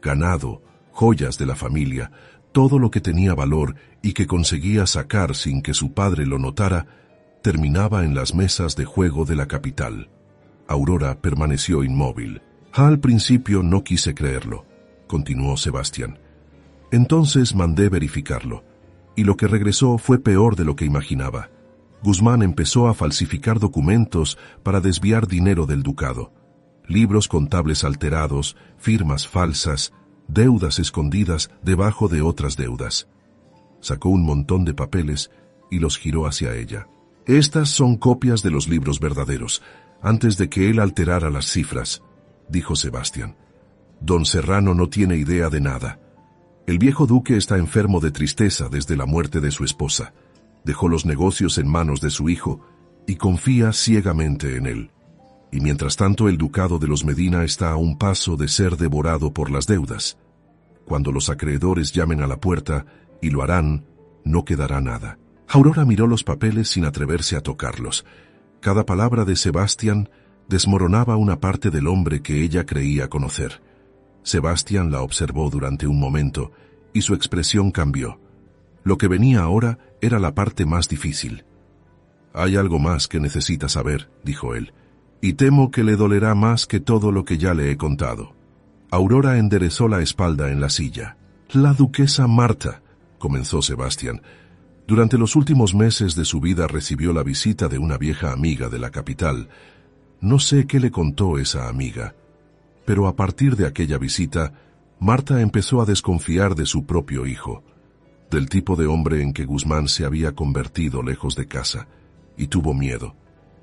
ganado, joyas de la familia, todo lo que tenía valor y que conseguía sacar sin que su padre lo notara, terminaba en las mesas de juego de la capital. Aurora permaneció inmóvil. Al principio no quise creerlo, continuó Sebastián. Entonces mandé verificarlo, y lo que regresó fue peor de lo que imaginaba. Guzmán empezó a falsificar documentos para desviar dinero del ducado. Libros contables alterados, firmas falsas, deudas escondidas debajo de otras deudas. Sacó un montón de papeles y los giró hacia ella. Estas son copias de los libros verdaderos, antes de que él alterara las cifras, dijo Sebastián. Don Serrano no tiene idea de nada. El viejo duque está enfermo de tristeza desde la muerte de su esposa. Dejó los negocios en manos de su hijo y confía ciegamente en él. Y mientras tanto el ducado de los Medina está a un paso de ser devorado por las deudas. Cuando los acreedores llamen a la puerta, y lo harán, no quedará nada. Aurora miró los papeles sin atreverse a tocarlos. Cada palabra de Sebastián desmoronaba una parte del hombre que ella creía conocer. Sebastián la observó durante un momento, y su expresión cambió. Lo que venía ahora era la parte más difícil. «Hay algo más que necesita saber», dijo él, «y temo que le dolerá más que todo lo que ya le he contado». Aurora enderezó la espalda en la silla. «La duquesa Marta», comenzó Sebastián. Durante los últimos meses de su vida recibió la visita de una vieja amiga de la capital. No sé qué le contó esa amiga, pero a partir de aquella visita, Marta empezó a desconfiar de su propio hijo, del tipo de hombre en que Guzmán se había convertido lejos de casa, y tuvo miedo.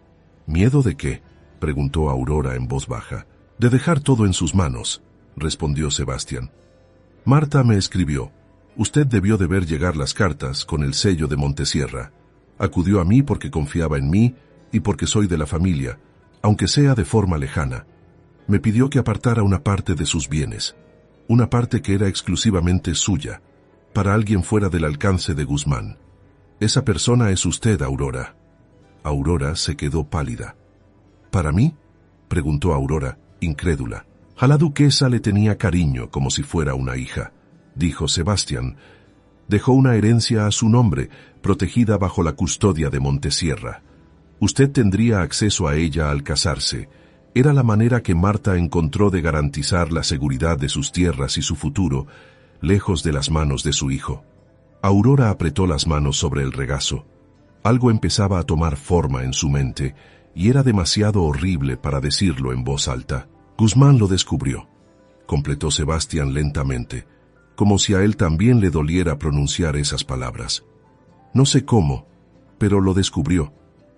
¿Miedo de qué?, preguntó Aurora en voz baja. «De dejar todo en sus manos», respondió Sebastián. «Marta me escribió. Usted debió de ver llegar las cartas con el sello de Montesierra. Acudió a mí porque confiaba en mí y porque soy de la familia, aunque sea de forma lejana. Me pidió que apartara una parte de sus bienes, una parte que era exclusivamente suya, para alguien fuera del alcance de Guzmán. Esa persona es usted, Aurora». Aurora se quedó pálida. «¿Para mí?», preguntó Aurora, incrédula. «A la duquesa le tenía cariño como si fuera una hija», dijo Sebastián. «Dejó una herencia a su nombre, protegida bajo la custodia de Montesierra. Usted tendría acceso a ella al casarse. Era la manera que Marta encontró de garantizar la seguridad de sus tierras y su futuro, lejos de las manos de su hijo». Aurora apretó las manos sobre el regazo. Algo empezaba a tomar forma en su mente, y era demasiado horrible para decirlo en voz alta. «Guzmán lo descubrió», completó Sebastián lentamente, como si a él también le doliera pronunciar esas palabras. «No sé cómo, pero lo descubrió.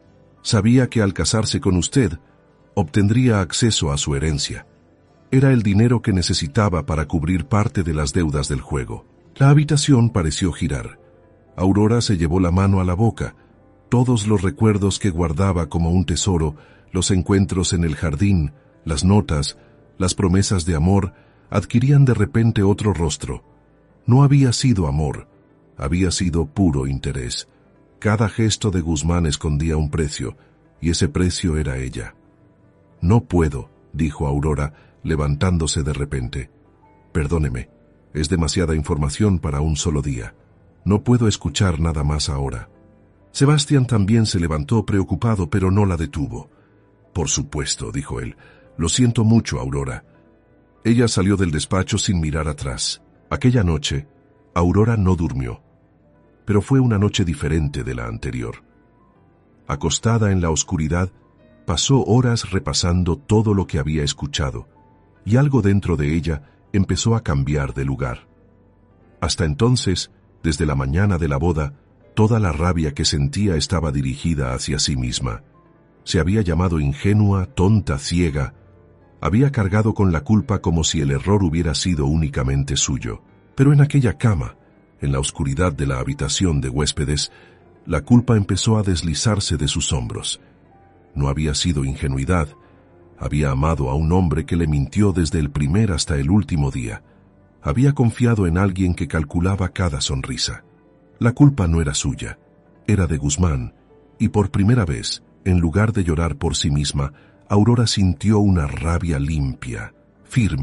Sabía que al casarse con usted, obtendría acceso a su herencia. Era el dinero que necesitaba para cubrir parte de las deudas del juego». La habitación pareció girar. Aurora se llevó la mano a la boca. Todos los recuerdos que guardaba como un tesoro, los encuentros en el jardín, las notas, las promesas de amor, adquirían de repente otro rostro. No había sido amor, había sido puro interés. Cada gesto de Guzmán escondía un precio, y ese precio era ella. «No puedo», dijo Aurora, levantándose de repente. «Perdóneme, es demasiada información para un solo día. No puedo escuchar nada más ahora». Sebastián también se levantó preocupado, pero no la detuvo. «Por supuesto», dijo él. «Lo siento mucho, Aurora». Ella salió del despacho sin mirar atrás. Aquella noche, Aurora no durmió. Pero fue una noche diferente de la anterior. Acostada en la oscuridad, pasó horas repasando todo lo que había escuchado, y algo dentro de ella empezó a cambiar de lugar. Hasta entonces, desde la mañana de la boda, toda la rabia que sentía estaba dirigida hacia sí misma. Se había llamado ingenua, tonta, ciega. Había cargado con la culpa como si el error hubiera sido únicamente suyo. Pero en aquella cama, en la oscuridad de la habitación de huéspedes, la culpa empezó a deslizarse de sus hombros. No había sido ingenuidad. Había amado a un hombre que le mintió desde el primer hasta el último día. Había confiado en alguien que calculaba cada sonrisa. La culpa no era suya, era de Guzmán, y por primera vez, en lugar de llorar por sí misma, Aurora sintió una rabia limpia, firme,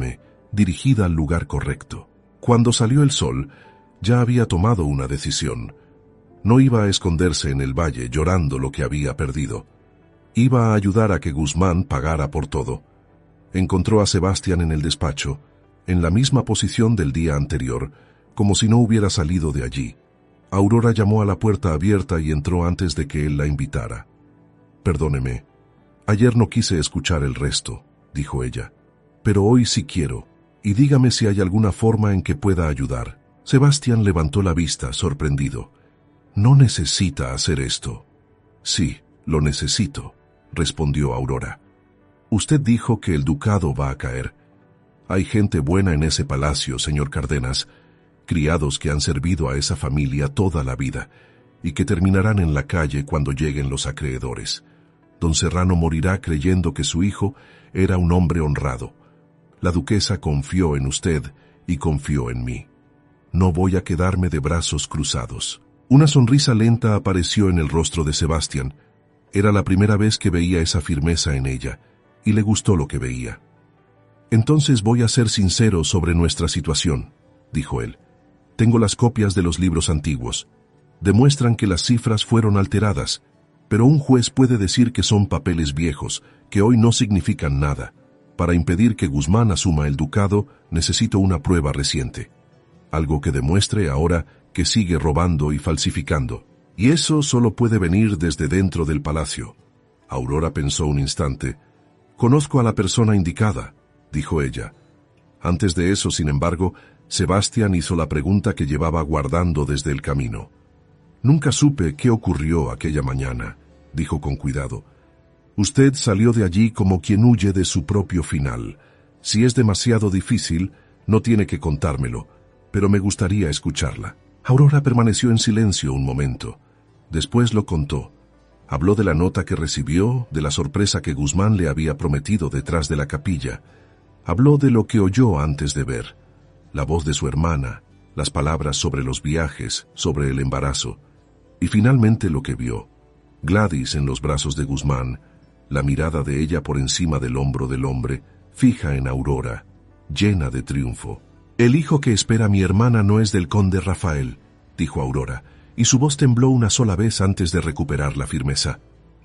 dirigida al lugar correcto. Cuando salió el sol, ya había tomado una decisión. No iba a esconderse en el valle llorando lo que había perdido. Iba a ayudar a que Guzmán pagara por todo. Encontró a Sebastián en el despacho, en la misma posición del día anterior, como si no hubiera salido de allí. Aurora llamó a la puerta abierta y entró antes de que él la invitara. «Perdóneme, ayer no quise escuchar el resto», dijo ella, «pero hoy sí quiero, y dígame si hay alguna forma en que pueda ayudar». Sebastián levantó la vista, sorprendido. «No necesita hacer esto». «Sí, lo necesito», respondió Aurora. «Usted dijo que el ducado va a caer. Hay gente buena en ese palacio, señor Cárdenas, criados que han servido a esa familia toda la vida y que terminarán en la calle cuando lleguen los acreedores. Don Serrano morirá creyendo que su hijo era un hombre honrado. La duquesa confió en usted y confió en mí. No voy a quedarme de brazos cruzados». Una sonrisa lenta apareció en el rostro de Sebastián. Era la primera vez que veía esa firmeza en ella, y le gustó lo que veía. «Entonces voy a ser sincero sobre nuestra situación», dijo él. «Tengo las copias de los libros antiguos. Demuestran que las cifras fueron alteradas, pero un juez puede decir que son papeles viejos, que hoy no significan nada. Para impedir que Guzmán asuma el ducado, necesito una prueba reciente. Algo que demuestre ahora que sigue robando y falsificando. Y eso solo puede venir desde dentro del palacio». Aurora pensó un instante. «Conozco a la persona indicada», dijo ella. Antes de eso, sin embargo, Sebastián hizo la pregunta que llevaba guardando desde el camino. «Nunca supe qué ocurrió aquella mañana», dijo con cuidado. «Usted salió de allí como quien huye de su propio final. Si es demasiado difícil, no tiene que contármelo, pero me gustaría escucharla». Aurora permaneció en silencio un momento. Después lo contó. Habló de la nota que recibió, de la sorpresa que Guzmán le había prometido detrás de la capilla. Habló de lo que oyó antes de ver. La voz de su hermana, las palabras sobre los viajes, sobre el embarazo. Y finalmente lo que vio. Gladys en los brazos de Guzmán, la mirada de ella por encima del hombro del hombre, fija en Aurora, llena de triunfo. «El hijo que espera mi hermana no es del conde Rafael», dijo Aurora, y su voz tembló una sola vez antes de recuperar la firmeza.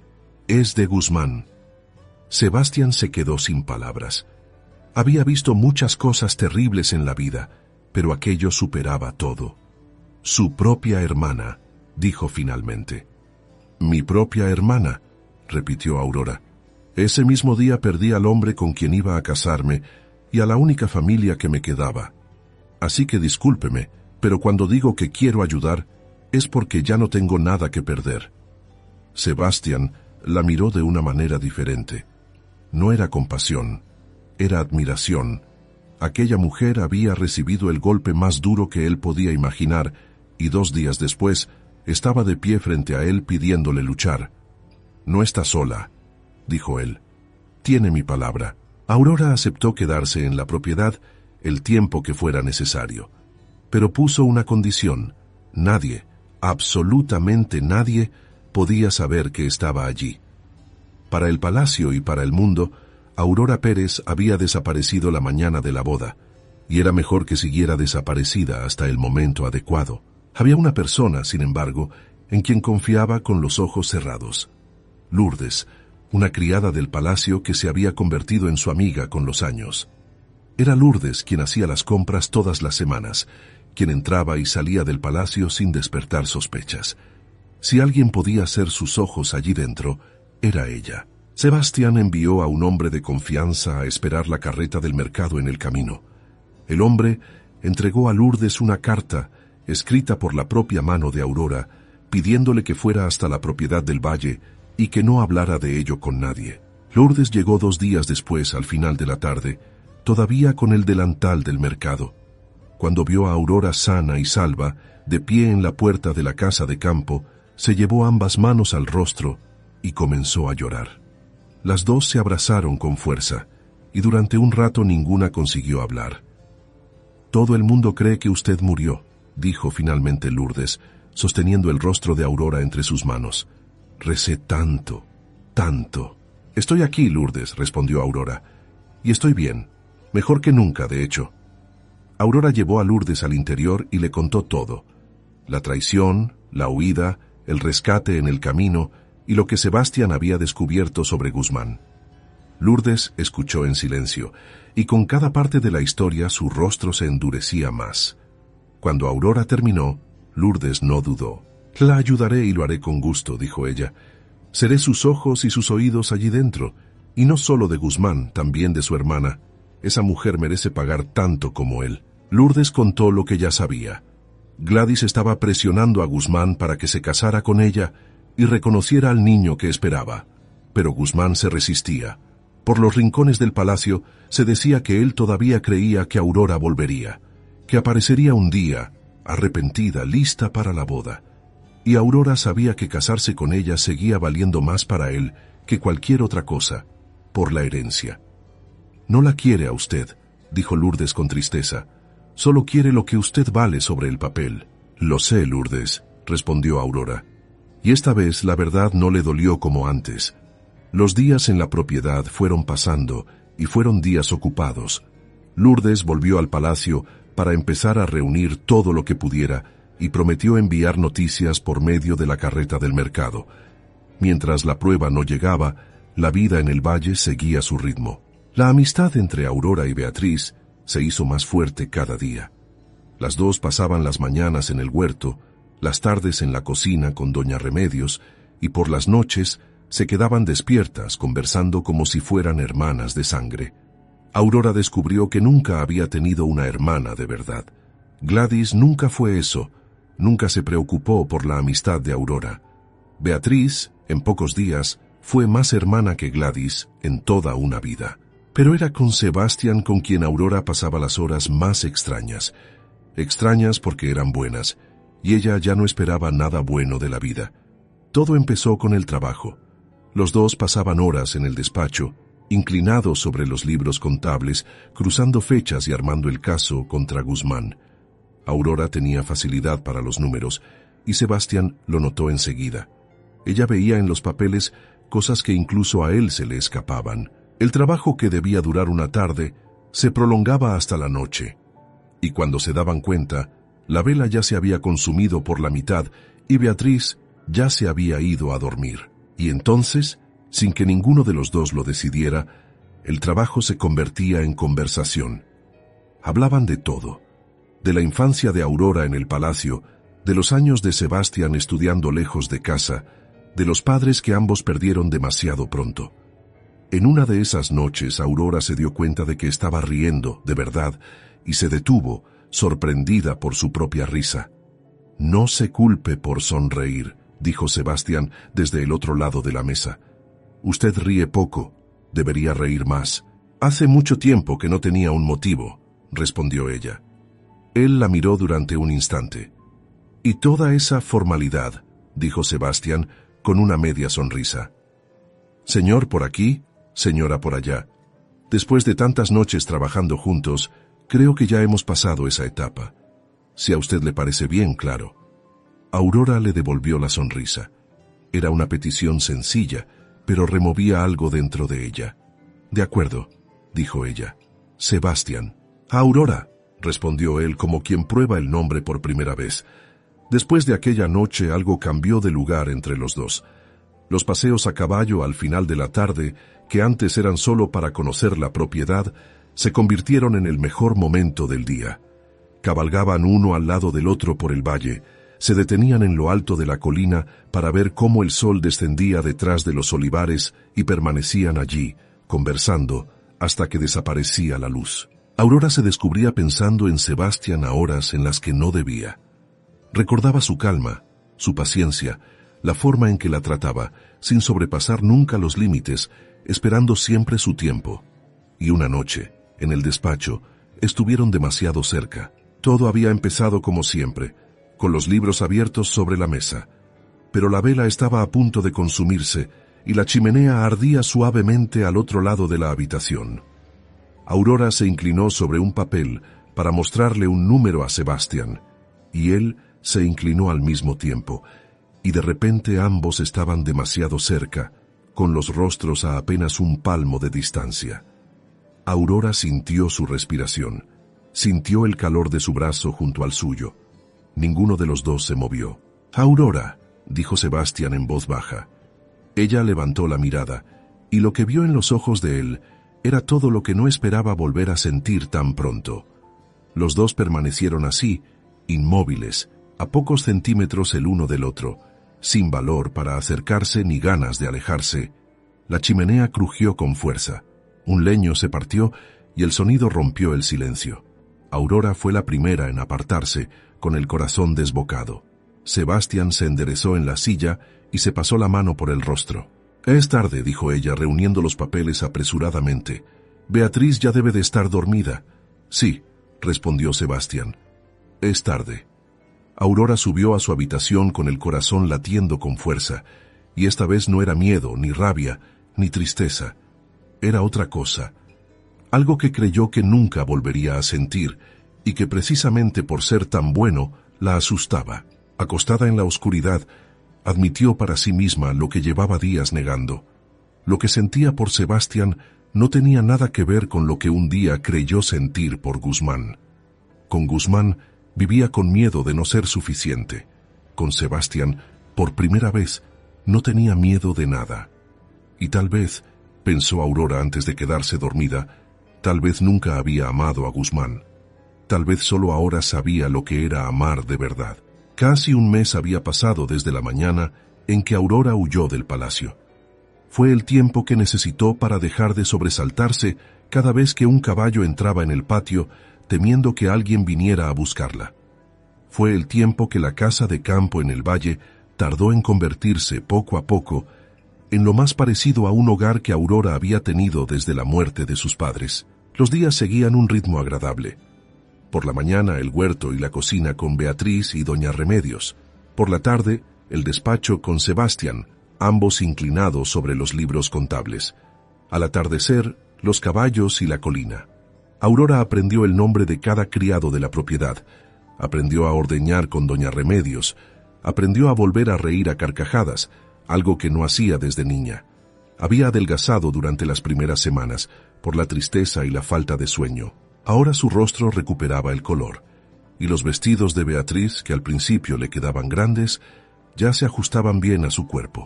«Es de Guzmán». Sebastián se quedó sin palabras. Había visto muchas cosas terribles en la vida, pero aquello superaba todo. «Su propia hermana», dijo finalmente. «Mi propia hermana», repitió Aurora. «Ese mismo día perdí al hombre con quien iba a casarme y a la única familia que me quedaba. Así que discúlpeme, pero cuando digo que quiero ayudar, es porque ya no tengo nada que perder». Sebastián la miró de una manera diferente. No era compasión, era admiración. Aquella mujer había recibido el golpe más duro que él podía imaginar, y dos días después estaba de pie frente a él pidiéndole luchar. «No está sola», dijo él. «Tiene mi palabra». Aurora aceptó quedarse en la propiedad el tiempo que fuera necesario, pero puso una condición. Nadie, absolutamente nadie, podía saber que estaba allí. Para el palacio y para el mundo, Aurora Pérez había desaparecido la mañana de la boda, y era mejor que siguiera desaparecida hasta el momento adecuado. Había una persona, sin embargo, en quien confiaba con los ojos cerrados. Lourdes, una criada del palacio que se había convertido en su amiga con los años. Era Lourdes quien hacía las compras todas las semanas, quien entraba y salía del palacio sin despertar sospechas. Si alguien podía ser sus ojos allí dentro, era ella. Sebastián envió a un hombre de confianza a esperar la carreta del mercado en el camino. El hombre entregó a Lourdes una carta, escrita por la propia mano de Aurora, pidiéndole que fuera hasta la propiedad del valle y que no hablara de ello con nadie. Lourdes llegó dos días después, al final de la tarde, todavía con el delantal del mercado. Cuando vio a Aurora sana y salva, de pie en la puerta de la casa de campo, se llevó ambas manos al rostro y comenzó a llorar. Las dos se abrazaron con fuerza, y durante un rato ninguna consiguió hablar. «Todo el mundo cree que usted murió», dijo finalmente Lourdes, sosteniendo el rostro de Aurora entre sus manos. «Recé tanto, tanto». «Estoy aquí, Lourdes», respondió Aurora, «y estoy bien. Mejor que nunca, de hecho. Aurora llevó a Lourdes al interior y le contó todo. La traición, la huida, el rescate en el camino y lo que Sebastián había descubierto sobre Guzmán. Lourdes escuchó en silencio, y con cada parte de la historia su rostro se endurecía más. Cuando Aurora terminó, Lourdes no dudó. «La ayudaré y lo haré con gusto», dijo ella. «Seré sus ojos y sus oídos allí dentro, y no solo de Guzmán, también de su hermana. Esa mujer merece pagar tanto como él». Lourdes contó lo que ya sabía. Gladys estaba presionando a Guzmán para que se casara con ella y reconociera al niño que esperaba, pero Guzmán se resistía. Por los rincones del palacio se decía que él todavía creía que Aurora volvería, que aparecería un día, arrepentida, lista para la boda. Y Aurora sabía que casarse con ella seguía valiendo más para él que cualquier otra cosa, por la herencia. «No la quiere a usted», dijo Lourdes con tristeza. «Solo quiere lo que usted vale sobre el papel». «Lo sé, Lourdes», respondió Aurora. Y esta vez la verdad no le dolió como antes. Los días en la propiedad fueron pasando y fueron días ocupados. Lourdes volvió al palacio para empezar a reunir todo lo que pudiera y prometió enviar noticias por medio de la carreta del mercado. Mientras la prueba no llegaba, la vida en el valle seguía su ritmo. La amistad entre Aurora y Beatriz se hizo más fuerte cada día. Las dos pasaban las mañanas en el huerto, las tardes en la cocina con doña Remedios, y por las noches se quedaban despiertas conversando como si fueran hermanas de sangre. Aurora descubrió que nunca había tenido una hermana de verdad. Gladys nunca fue eso, nunca se preocupó por la amistad de Aurora. Beatriz, en pocos días, fue más hermana que Gladys en toda una vida. Pero era con Sebastián con quien Aurora pasaba las horas más extrañas. Extrañas porque eran buenas, y ella ya no esperaba nada bueno de la vida. Todo empezó con el trabajo. Los dos pasaban horas en el despacho, inclinados sobre los libros contables, cruzando fechas y armando el caso contra Guzmán. Aurora tenía facilidad para los números, y Sebastián lo notó enseguida. Ella veía en los papeles cosas que incluso a él se le escapaban. El trabajo, que debía durar una tarde, se prolongaba hasta la noche. Y cuando se daban cuenta, la vela ya se había consumido por la mitad y Beatriz ya se había ido a dormir. Y entonces, sin que ninguno de los dos lo decidiera, el trabajo se convertía en conversación. Hablaban de todo, de la infancia de Aurora en el palacio, de los años de Sebastián estudiando lejos de casa, de los padres que ambos perdieron demasiado pronto. En una de esas noches, Aurora se dio cuenta de que estaba riendo, de verdad, y se detuvo, sorprendida por su propia risa. «No se culpe por sonreír», dijo Sebastián desde el otro lado de la mesa. «Usted ríe poco, debería reír más». «Hace mucho tiempo que no tenía un motivo», respondió ella. Él la miró durante un instante. «Y toda esa formalidad», dijo Sebastián con una media sonrisa. «Señor por aquí, señora por allá. Después de tantas noches trabajando juntos, creo que ya hemos pasado esa etapa. Si a usted le parece bien, claro». Aurora le devolvió la sonrisa. Era una petición sencilla, pero removía algo dentro de ella. «De acuerdo», dijo ella. «Sebastián». «Aurora», respondió él como quien prueba el nombre por primera vez. Después de aquella noche algo cambió de lugar entre los dos. Los paseos a caballo al final de la tarde, que antes eran solo para conocer la propiedad, se convirtieron en el mejor momento del día. Cabalgaban uno al lado del otro por el valle, se detenían en lo alto de la colina para ver cómo el sol descendía detrás de los olivares y permanecían allí, conversando, hasta que desaparecía la luz. Aurora se descubría pensando en Sebastián a horas en las que no debía. Recordaba su calma, su paciencia, la forma en que la trataba, sin sobrepasar nunca los límites, esperando siempre su tiempo. Y una noche, en el despacho, estuvieron demasiado cerca. Todo había empezado como siempre, con los libros abiertos sobre la mesa. Pero la vela estaba a punto de consumirse y la chimenea ardía suavemente al otro lado de la habitación. Aurora se inclinó sobre un papel para mostrarle un número a Sebastián, y él se inclinó al mismo tiempo, y de repente ambos estaban demasiado cerca, con los rostros a apenas un palmo de distancia. Aurora sintió su respiración. Sintió el calor de su brazo junto al suyo. Ninguno de los dos se movió. «Aurora», dijo Sebastián en voz baja. Ella levantó la mirada, y lo que vio en los ojos de él era todo lo que no esperaba volver a sentir tan pronto. Los dos permanecieron así, inmóviles, a pocos centímetros el uno del otro, sin valor para acercarse ni ganas de alejarse. La chimenea crujió con fuerza. Un leño se partió y el sonido rompió el silencio. Aurora fue la primera en apartarse, con el corazón desbocado. Sebastián se enderezó en la silla y se pasó la mano por el rostro. «Es tarde», dijo ella, reuniendo los papeles apresuradamente. «Beatriz ya debe de estar dormida». «Sí», respondió Sebastián. «Es tarde». Aurora subió a su habitación con el corazón latiendo con fuerza, y esta vez no era miedo, ni rabia, ni tristeza. Era otra cosa, algo que creyó que nunca volvería a sentir, y que precisamente por ser tan bueno, la asustaba. Acostada en la oscuridad, admitió para sí misma lo que llevaba días negando. Lo que sentía por Sebastián no tenía nada que ver con lo que un día creyó sentir por Guzmán. Con Guzmán vivía con miedo de no ser suficiente. Con Sebastián, por primera vez, no tenía miedo de nada. Y tal vez, pensó Aurora antes de quedarse dormida, tal vez nunca había amado a Guzmán. Tal vez solo ahora sabía lo que era amar de verdad. Casi un mes había pasado desde la mañana en que Aurora huyó del palacio. Fue el tiempo que necesitó para dejar de sobresaltarse cada vez que un caballo entraba en el patio, temiendo que alguien viniera a buscarla. Fue el tiempo que la casa de campo en el valle tardó en convertirse, poco a poco, en lo más parecido a un hogar que Aurora había tenido desde la muerte de sus padres. Los días seguían un ritmo agradable. Por la mañana el huerto y la cocina con Beatriz y doña Remedios. Por la tarde el despacho con Sebastián, ambos inclinados sobre los libros contables. Al atardecer, los caballos y la colina. Aurora aprendió el nombre de cada criado de la propiedad. Aprendió a ordeñar con doña Remedios. Aprendió a volver a reír a carcajadas, algo que no hacía desde niña. Había adelgazado durante las primeras semanas por la tristeza y la falta de sueño. Ahora su rostro recuperaba el color, y los vestidos de Beatriz, que al principio le quedaban grandes, ya se ajustaban bien a su cuerpo.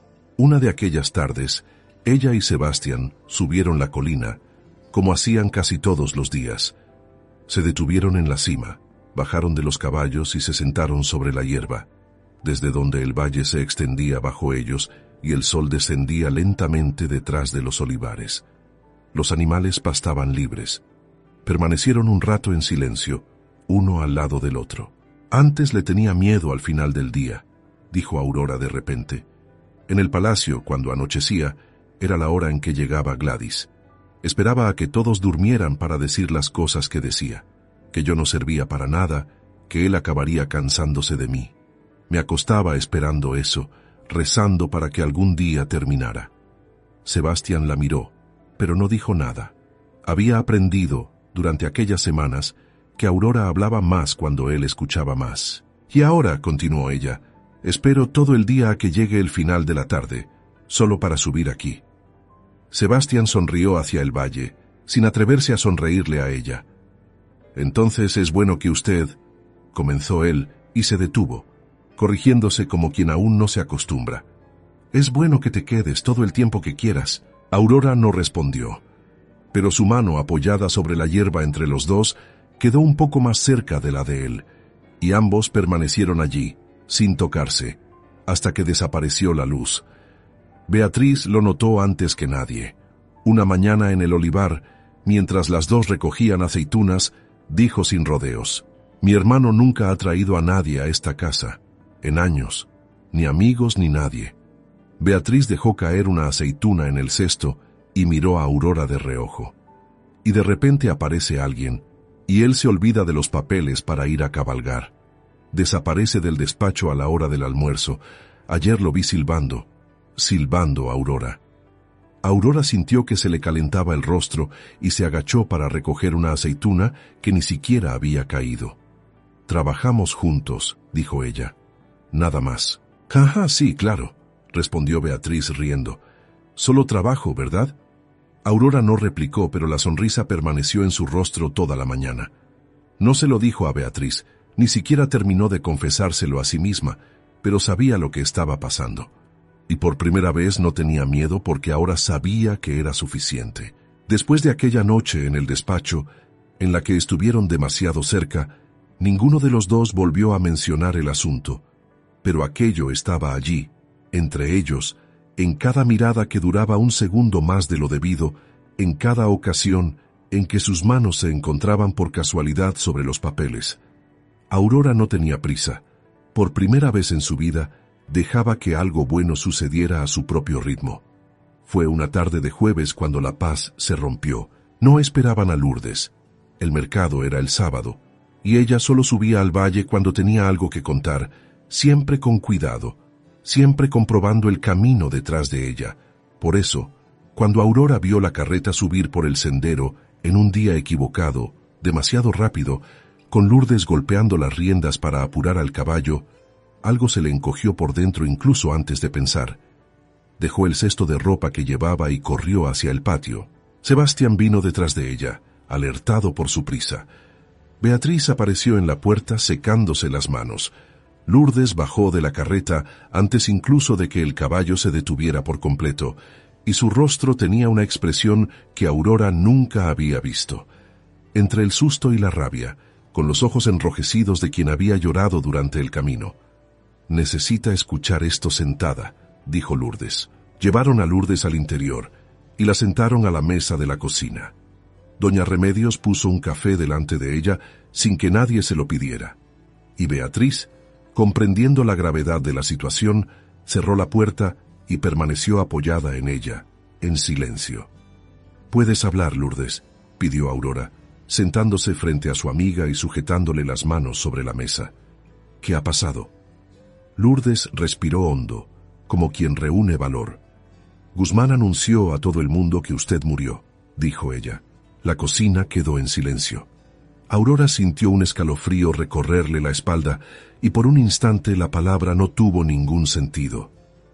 Una de aquellas tardes, ella y Sebastián subieron la colina, como hacían casi todos los días. Se detuvieron en la cima, bajaron de los caballos y se sentaron sobre la hierba, desde donde el valle se extendía bajo ellos y el sol descendía lentamente detrás de los olivares. Los animales pastaban libres. Permanecieron un rato en silencio, uno al lado del otro. Antes le tenía miedo al final del día, dijo Aurora de repente. En el palacio, cuando anochecía, era la hora en que llegaba Gladys. Esperaba a que todos durmieran para decir las cosas que decía, que yo no servía para nada, que él acabaría cansándose de mí. Me acostaba esperando eso, rezando para que algún día terminara. Sebastián la miró, pero no dijo nada. Había aprendido, durante aquellas semanas, que Aurora hablaba más cuando él escuchaba más. Y ahora, continuó ella, espero todo el día a que llegue el final de la tarde, solo para subir aquí. Sebastián sonrió hacia el valle, sin atreverse a sonreírle a ella. Entonces es bueno que usted, comenzó él, y se detuvo, corrigiéndose como quien aún no se acostumbra. Es bueno que te quedes todo el tiempo que quieras. Aurora no respondió, pero su mano apoyada sobre la hierba entre los dos quedó un poco más cerca de la de él, y ambos permanecieron allí, sin tocarse, hasta que desapareció la luz. Beatriz lo notó antes que nadie. Una mañana en el olivar, mientras las dos recogían aceitunas, dijo sin rodeos, «Mi hermano nunca ha traído a nadie a esta casa, en años, ni amigos ni nadie». Beatriz dejó caer una aceituna en el cesto y miró a Aurora de reojo. Y de repente aparece alguien, y él se olvida de los papeles para ir a cabalgar. Desaparece del despacho a la hora del almuerzo. Ayer lo vi silbando, silbando a Aurora. Aurora sintió que se le calentaba el rostro y se agachó para recoger una aceituna que ni siquiera había caído. «Trabajamos juntos», dijo ella. «Nada más». «Ajá, sí, claro», respondió Beatriz riendo. «Solo trabajo, ¿verdad?» Aurora no replicó, pero la sonrisa permaneció en su rostro toda la mañana. No se lo dijo a Beatriz, ni siquiera terminó de confesárselo a sí misma, pero sabía lo que estaba pasando. Y por primera vez no tenía miedo porque ahora sabía que era suficiente. Después de aquella noche en el despacho, en la que estuvieron demasiado cerca, ninguno de los dos volvió a mencionar el asunto, pero aquello estaba allí, entre ellos, en cada mirada que duraba un segundo más de lo debido, en cada ocasión en que sus manos se encontraban por casualidad sobre los papeles. Aurora no tenía prisa. Por primera vez en su vida, dejaba que algo bueno sucediera a su propio ritmo. Fue una tarde de jueves cuando la paz se rompió. No esperaban a Lourdes. El mercado era el sábado, y ella solo subía al valle cuando tenía algo que contar, siempre con cuidado, siempre comprobando el camino detrás de ella. Por eso, cuando Aurora vio la carreta subir por el sendero en un día equivocado, demasiado rápido, con Lourdes golpeando las riendas para apurar al caballo, algo se le encogió por dentro incluso antes de pensar. Dejó el cesto de ropa que llevaba y corrió hacia el patio. Sebastián vino detrás de ella, alertado por su prisa. Beatriz apareció en la puerta secándose las manos. Lourdes bajó de la carreta antes incluso de que el caballo se detuviera por completo, y su rostro tenía una expresión que Aurora nunca había visto. Entre el susto y la rabia, con los ojos enrojecidos de quien había llorado durante el camino. «Necesita escuchar esto sentada», dijo Lourdes. Llevaron a Lourdes al interior y la sentaron a la mesa de la cocina. Doña Remedios puso un café delante de ella sin que nadie se lo pidiera. Y Beatriz, comprendiendo la gravedad de la situación, cerró la puerta y permaneció apoyada en ella, en silencio. «Puedes hablar, Lourdes», pidió Aurora, sentándose frente a su amiga y sujetándole las manos sobre la mesa. «¿Qué ha pasado?» Lourdes respiró hondo, como quien reúne valor. «Guzmán anunció a todo el mundo que usted murió», dijo ella. La cocina quedó en silencio. Aurora sintió un escalofrío recorrerle la espalda y por un instante la palabra no tuvo ningún sentido.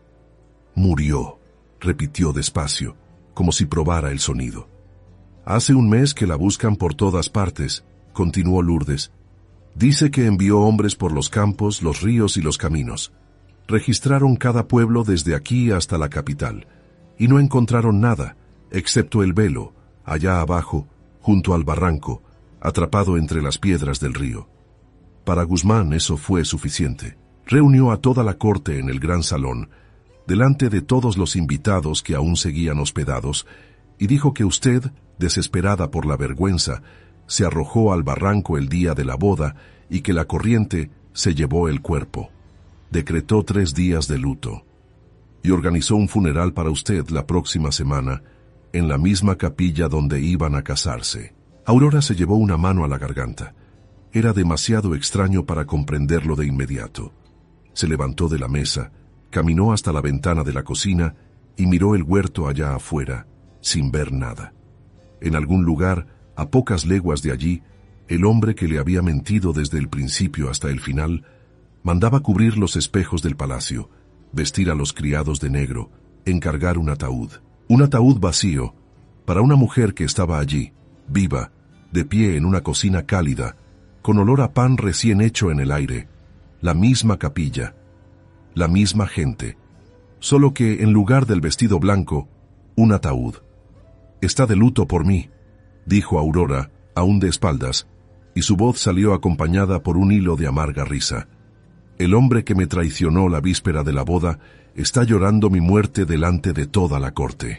«Murió», repitió despacio, como si probara el sonido. «Hace un mes que la buscan por todas partes», continuó Lourdes. «Dice que envió hombres por los campos, los ríos y los caminos. Registraron cada pueblo desde aquí hasta la capital, y no encontraron nada, excepto el velo, allá abajo, junto al barranco, atrapado entre las piedras del río. Para Guzmán eso fue suficiente. Reunió a toda la corte en el gran salón, delante de todos los invitados que aún seguían hospedados, y dijo que usted, desesperada por la vergüenza, se arrojó al barranco el día de la boda y que la corriente se llevó el cuerpo. Decretó tres días de luto y organizó un funeral para usted la próxima semana en la misma capilla donde iban a casarse». Aurora se llevó una mano a la garganta. Era demasiado extraño para comprenderlo de inmediato. Se levantó de la mesa, caminó hasta la ventana de la cocina y miró el huerto allá afuera, sin ver nada. En algún lugar, a pocas leguas de allí, el hombre que le había mentido desde el principio hasta el final, mandaba cubrir los espejos del palacio, vestir a los criados de negro, encargar un ataúd. Un ataúd vacío, para una mujer que estaba allí, viva, de pie en una cocina cálida, con olor a pan recién hecho en el aire, la misma capilla, la misma gente, solo que en lugar del vestido blanco, un ataúd. «Está de luto por mí», dijo Aurora, aún de espaldas, y su voz salió acompañada por un hilo de amarga risa. «El hombre que me traicionó la víspera de la boda está llorando mi muerte delante de toda la corte».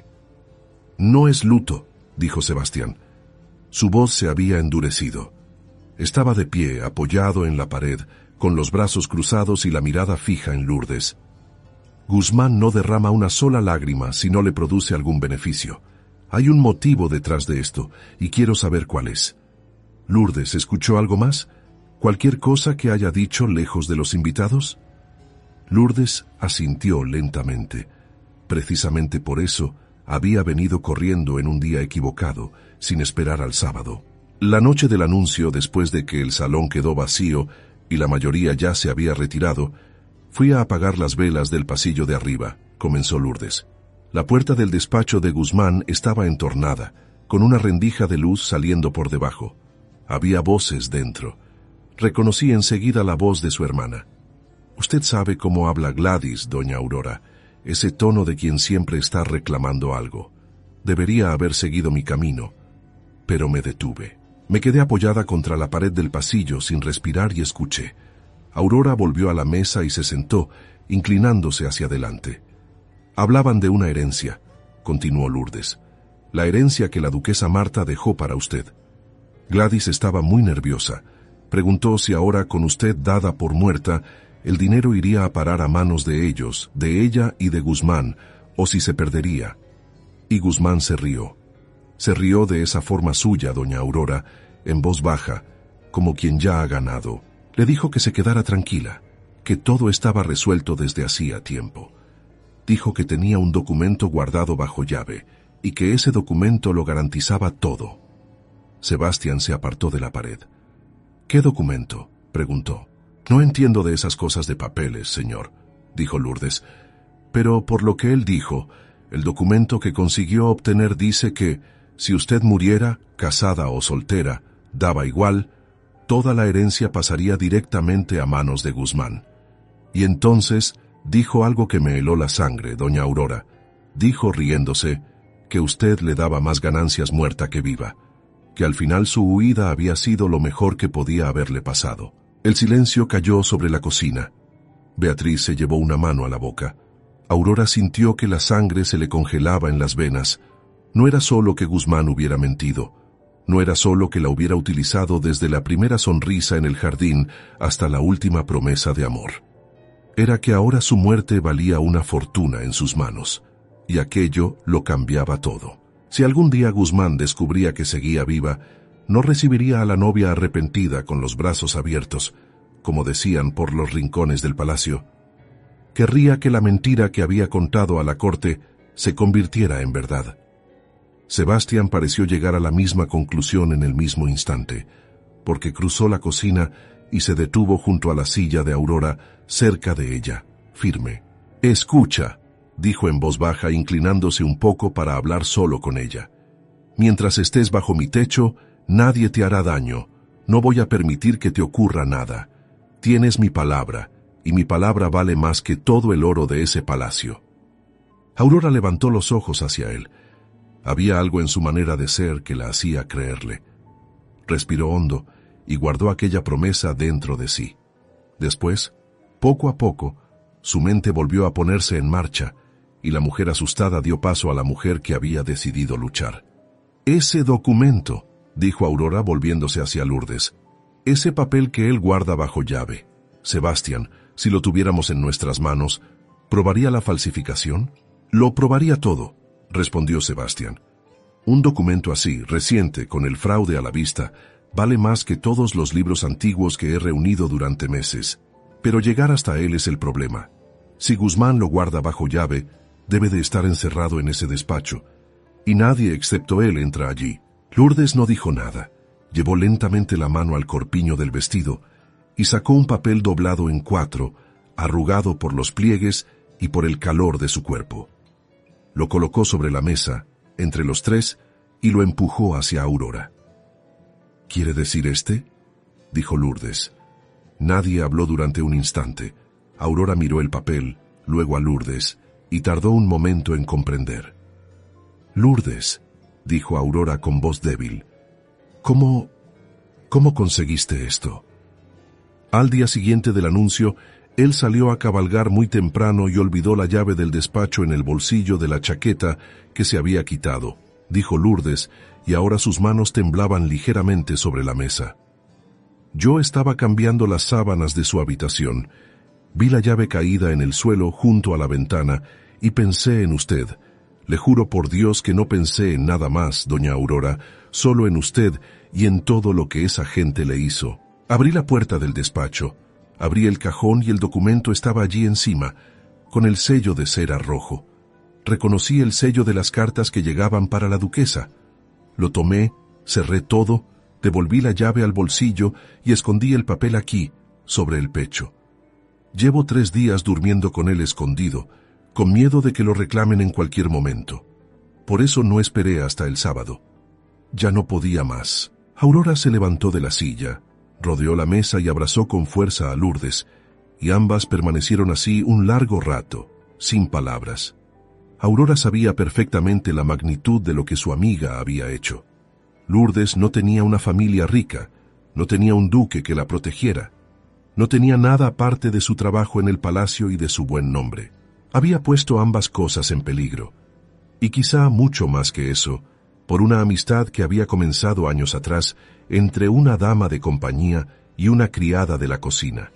«No es luto», dijo Sebastián. Su voz se había endurecido. Estaba de pie, apoyado en la pared, con los brazos cruzados y la mirada fija en Lourdes. «Guzmán no derrama una sola lágrima si no le produce algún beneficio. Hay un motivo detrás de esto, y quiero saber cuál es». «Lourdes, ¿escuchó algo más? ¿Cualquier cosa que haya dicho lejos de los invitados?» Lourdes asintió lentamente. Precisamente por eso había venido corriendo en un día equivocado, sin esperar al sábado. La noche del anuncio, después de que el salón quedó vacío y la mayoría ya se había retirado, fui a apagar las velas del pasillo de arriba, comenzó Lourdes. La puerta del despacho de Guzmán estaba entornada, con una rendija de luz saliendo por debajo. Había voces dentro. Reconocí enseguida la voz de su hermana. Usted sabe cómo habla Gladys, doña Aurora, ese tono de quien siempre está reclamando algo. Debería haber seguido mi camino, pero me detuve. Me quedé apoyada contra la pared del pasillo sin respirar y escuché. Aurora volvió a la mesa y se sentó, inclinándose hacia adelante. Hablaban de una herencia, continuó Lourdes. La herencia que la duquesa Marta dejó para usted. Gladys estaba muy nerviosa. Preguntó si ahora, con usted dada por muerta, el dinero iría a parar a manos de ellos, de ella y de Guzmán, o si se perdería. Y Guzmán se rió. Se rió de esa forma suya, doña Aurora, en voz baja, como quien ya ha ganado. Le dijo que se quedara tranquila, que todo estaba resuelto desde hacía tiempo. Dijo que tenía un documento guardado bajo llave y que ese documento lo garantizaba todo. Sebastián se apartó de la pared. ¿Qué documento?, preguntó. No entiendo de esas cosas de papeles, señor, dijo Lourdes. Pero por lo que él dijo, el documento que consiguió obtener dice que, si usted muriera, casada o soltera, daba igual, toda la herencia pasaría directamente a manos de Guzmán. Y entonces dijo algo que me heló la sangre, doña Aurora. Dijo, riéndose, que usted le daba más ganancias muerta que viva, que al final su huida había sido lo mejor que podía haberle pasado. El silencio cayó sobre la cocina. Beatriz se llevó una mano a la boca. Aurora sintió que la sangre se le congelaba en las venas. No era solo que Guzmán hubiera mentido, no era solo que la hubiera utilizado desde la primera sonrisa en el jardín hasta la última promesa de amor. Era que ahora su muerte valía una fortuna en sus manos, y aquello lo cambiaba todo. Si algún día Guzmán descubría que seguía viva, no recibiría a la novia arrepentida con los brazos abiertos, como decían por los rincones del palacio. Querría que la mentira que había contado a la corte se convirtiera en verdad. Sebastián pareció llegar a la misma conclusión en el mismo instante, porque cruzó la cocina y se detuvo junto a la silla de Aurora, cerca de ella, firme. «Escucha», dijo en voz baja, inclinándose un poco para hablar solo con ella. «Mientras estés bajo mi techo, nadie te hará daño. No voy a permitir que te ocurra nada. Tienes mi palabra, y mi palabra vale más que todo el oro de ese palacio». Aurora levantó los ojos hacia él. Había algo en su manera de ser que la hacía creerle. Respiró hondo y guardó aquella promesa dentro de sí. Después, poco a poco, su mente volvió a ponerse en marcha, y la mujer asustada dio paso a la mujer que había decidido luchar. «Ese documento», dijo Aurora volviéndose hacia Lourdes, «ese papel que él guarda bajo llave. Sebastián, si lo tuviéramos en nuestras manos, ¿probaría la falsificación?» «Lo probaría todo», respondió Sebastián. «Un documento así, reciente, con el fraude a la vista, vale más que todos los libros antiguos que he reunido durante meses. Pero llegar hasta él es el problema. Si Guzmán lo guarda bajo llave, debe de estar encerrado en ese despacho, y nadie excepto él entra allí». Lourdes no dijo nada. Llevó lentamente la mano al corpiño del vestido y sacó un papel doblado en cuatro, arrugado por los pliegues y por el calor de su cuerpo. Lo colocó sobre la mesa, entre los tres, y lo empujó hacia Aurora. «¿Quiere decir este?», dijo Lourdes. Nadie habló durante un instante. Aurora miró el papel, luego a Lourdes, y tardó un momento en comprender. «Lourdes», dijo Aurora con voz débil, «¿cómo... cómo conseguiste esto?». Al día siguiente del anuncio, él salió a cabalgar muy temprano y olvidó la llave del despacho en el bolsillo de la chaqueta que se había quitado, dijo Lourdes, y ahora sus manos temblaban ligeramente sobre la mesa. Yo estaba cambiando las sábanas de su habitación. Vi la llave caída en el suelo junto a la ventana y pensé en usted. Le juro por Dios que no pensé en nada más, doña Aurora, solo en usted y en todo lo que esa gente le hizo. Abrí la puerta del despacho, abrí el cajón y el documento estaba allí encima, con el sello de cera rojo. Reconocí el sello de las cartas que llegaban para la duquesa. Lo tomé, cerré todo, devolví la llave al bolsillo y escondí el papel aquí, sobre el pecho. Llevo tres días durmiendo con él escondido, con miedo de que lo reclamen en cualquier momento. Por eso no esperé hasta el sábado. Ya no podía más. Aurora se levantó de la silla, rodeó la mesa y abrazó con fuerza a Lourdes, y ambas permanecieron así un largo rato, sin palabras. Aurora sabía perfectamente la magnitud de lo que su amiga había hecho. Lourdes no tenía una familia rica, no tenía un duque que la protegiera, no tenía nada aparte de su trabajo en el palacio y de su buen nombre. Había puesto ambas cosas en peligro, y quizá mucho más que eso, por una amistad que había comenzado años atrás entre una dama de compañía y una criada de la cocina.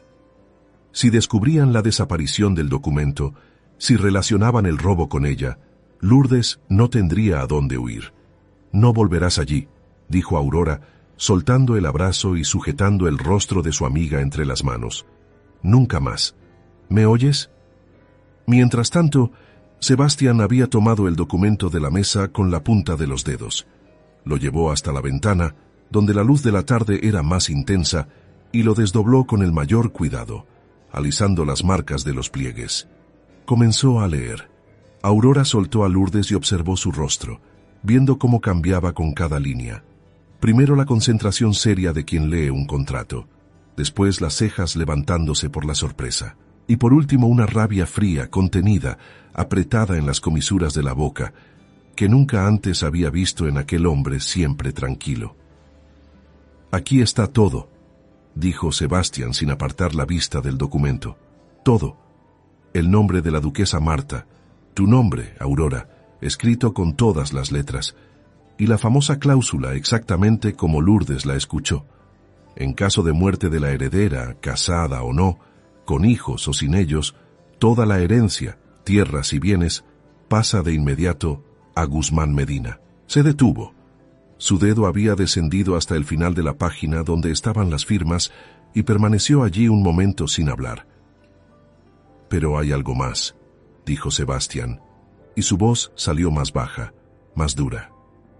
Si descubrían la desaparición del documento, si relacionaban el robo con ella, Lourdes no tendría a dónde huir. «No volverás allí», dijo Aurora, soltando el abrazo y sujetando el rostro de su amiga entre las manos. «Nunca más. ¿Me oyes?» Mientras tanto, Sebastián había tomado el documento de la mesa con la punta de los dedos. Lo llevó hasta la ventana, donde la luz de la tarde era más intensa, y lo desdobló con el mayor cuidado, alisando las marcas de los pliegues. Comenzó a leer. Aurora soltó a Lourdes y observó su rostro, viendo cómo cambiaba con cada línea. Primero la concentración seria de quien lee un contrato, después las cejas levantándose por la sorpresa, y por último una rabia fría, contenida, apretada en las comisuras de la boca, que nunca antes había visto en aquel hombre siempre tranquilo. «Aquí está todo», dijo Sebastián sin apartar la vista del documento. «Todo. El nombre de la duquesa Marta, tu nombre, Aurora, escrito con todas las letras, y la famosa cláusula exactamente como Lourdes la escuchó. En caso de muerte de la heredera, casada o no, con hijos o sin ellos, toda la herencia, tierras y bienes, pasa de inmediato a Guzmán Medina». Se detuvo. Su dedo había descendido hasta el final de la página donde estaban las firmas y permaneció allí un momento sin hablar. «Pero hay algo más», dijo Sebastián, y su voz salió más baja, más dura.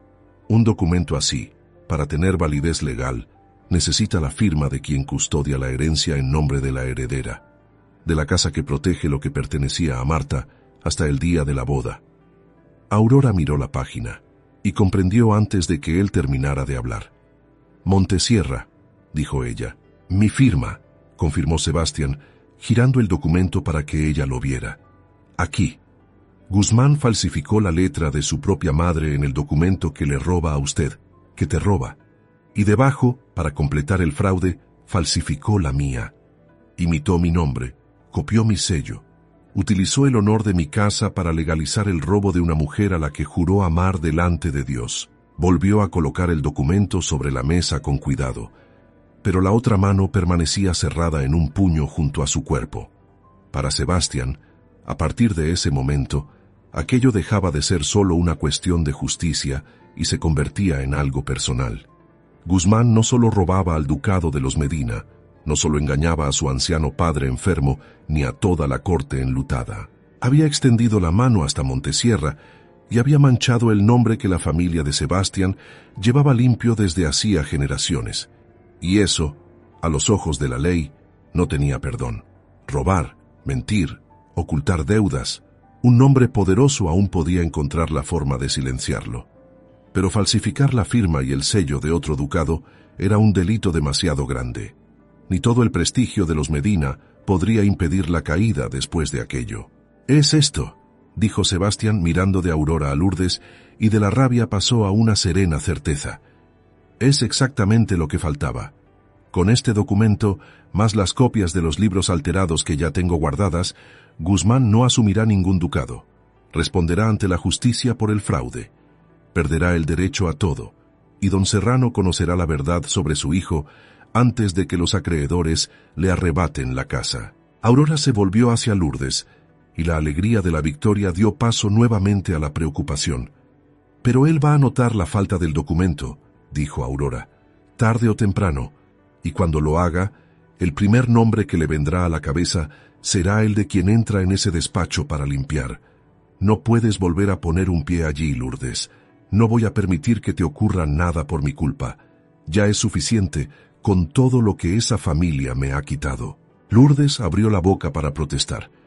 «Un documento así, para tener validez legal, necesita la firma de quien custodia la herencia en nombre de la heredera, de la casa que protege lo que pertenecía a Marta hasta el día de la boda». Aurora miró la página y comprendió antes de que él terminara de hablar. «Montesierra», dijo ella. «Mi firma», confirmó Sebastián, girando el documento para que ella lo viera. «Aquí. Guzmán falsificó la letra de su propia madre en el documento que le roba a usted, que te roba, y debajo, para completar el fraude, falsificó la mía. Imitó mi nombre, copió mi sello, utilizó el honor de mi casa para legalizar el robo de una mujer a la que juró amar delante de Dios. Volvió a colocar el documento sobre la mesa con cuidado, pero la otra mano permanecía cerrada en un puño junto a su cuerpo. Para Sebastián, a partir de ese momento, aquello dejaba de ser solo una cuestión de justicia y se convertía en algo personal. Guzmán no solo robaba al ducado de los Medina, no solo engañaba a su anciano padre enfermo, ni a toda la corte enlutada. Había extendido la mano hasta Montesierra y había manchado el nombre que la familia de Sebastián llevaba limpio desde hacía generaciones. Y eso, a los ojos de la ley, no tenía perdón. Robar, mentir, ocultar deudas, un nombre poderoso aún podía encontrar la forma de silenciarlo. Pero falsificar la firma y el sello de otro ducado era un delito demasiado grande. Ni todo el prestigio de los Medina podría impedir la caída después de aquello. «Es esto», dijo Sebastián mirando de Aurora a Lourdes, y de la rabia pasó a una serena certeza. «Es exactamente lo que faltaba. Con este documento, más las copias de los libros alterados que ya tengo guardadas, Guzmán no asumirá ningún ducado. Responderá ante la justicia por el fraude. Perderá el derecho a todo, y don Serrano conocerá la verdad sobre su hijo antes de que los acreedores le arrebaten la casa». Aurora se volvió hacia Lourdes, y la alegría de la victoria dio paso nuevamente a la preocupación. «Pero él va a notar la falta del documento», dijo Aurora, «tarde o temprano, y cuando lo haga, el primer nombre que le vendrá a la cabeza será el de quien entra en ese despacho para limpiar. No puedes volver a poner un pie allí, Lourdes. No voy a permitir que te ocurra nada por mi culpa. Ya es suficiente con todo lo que esa familia me ha quitado». Lourdes abrió la boca para protestar,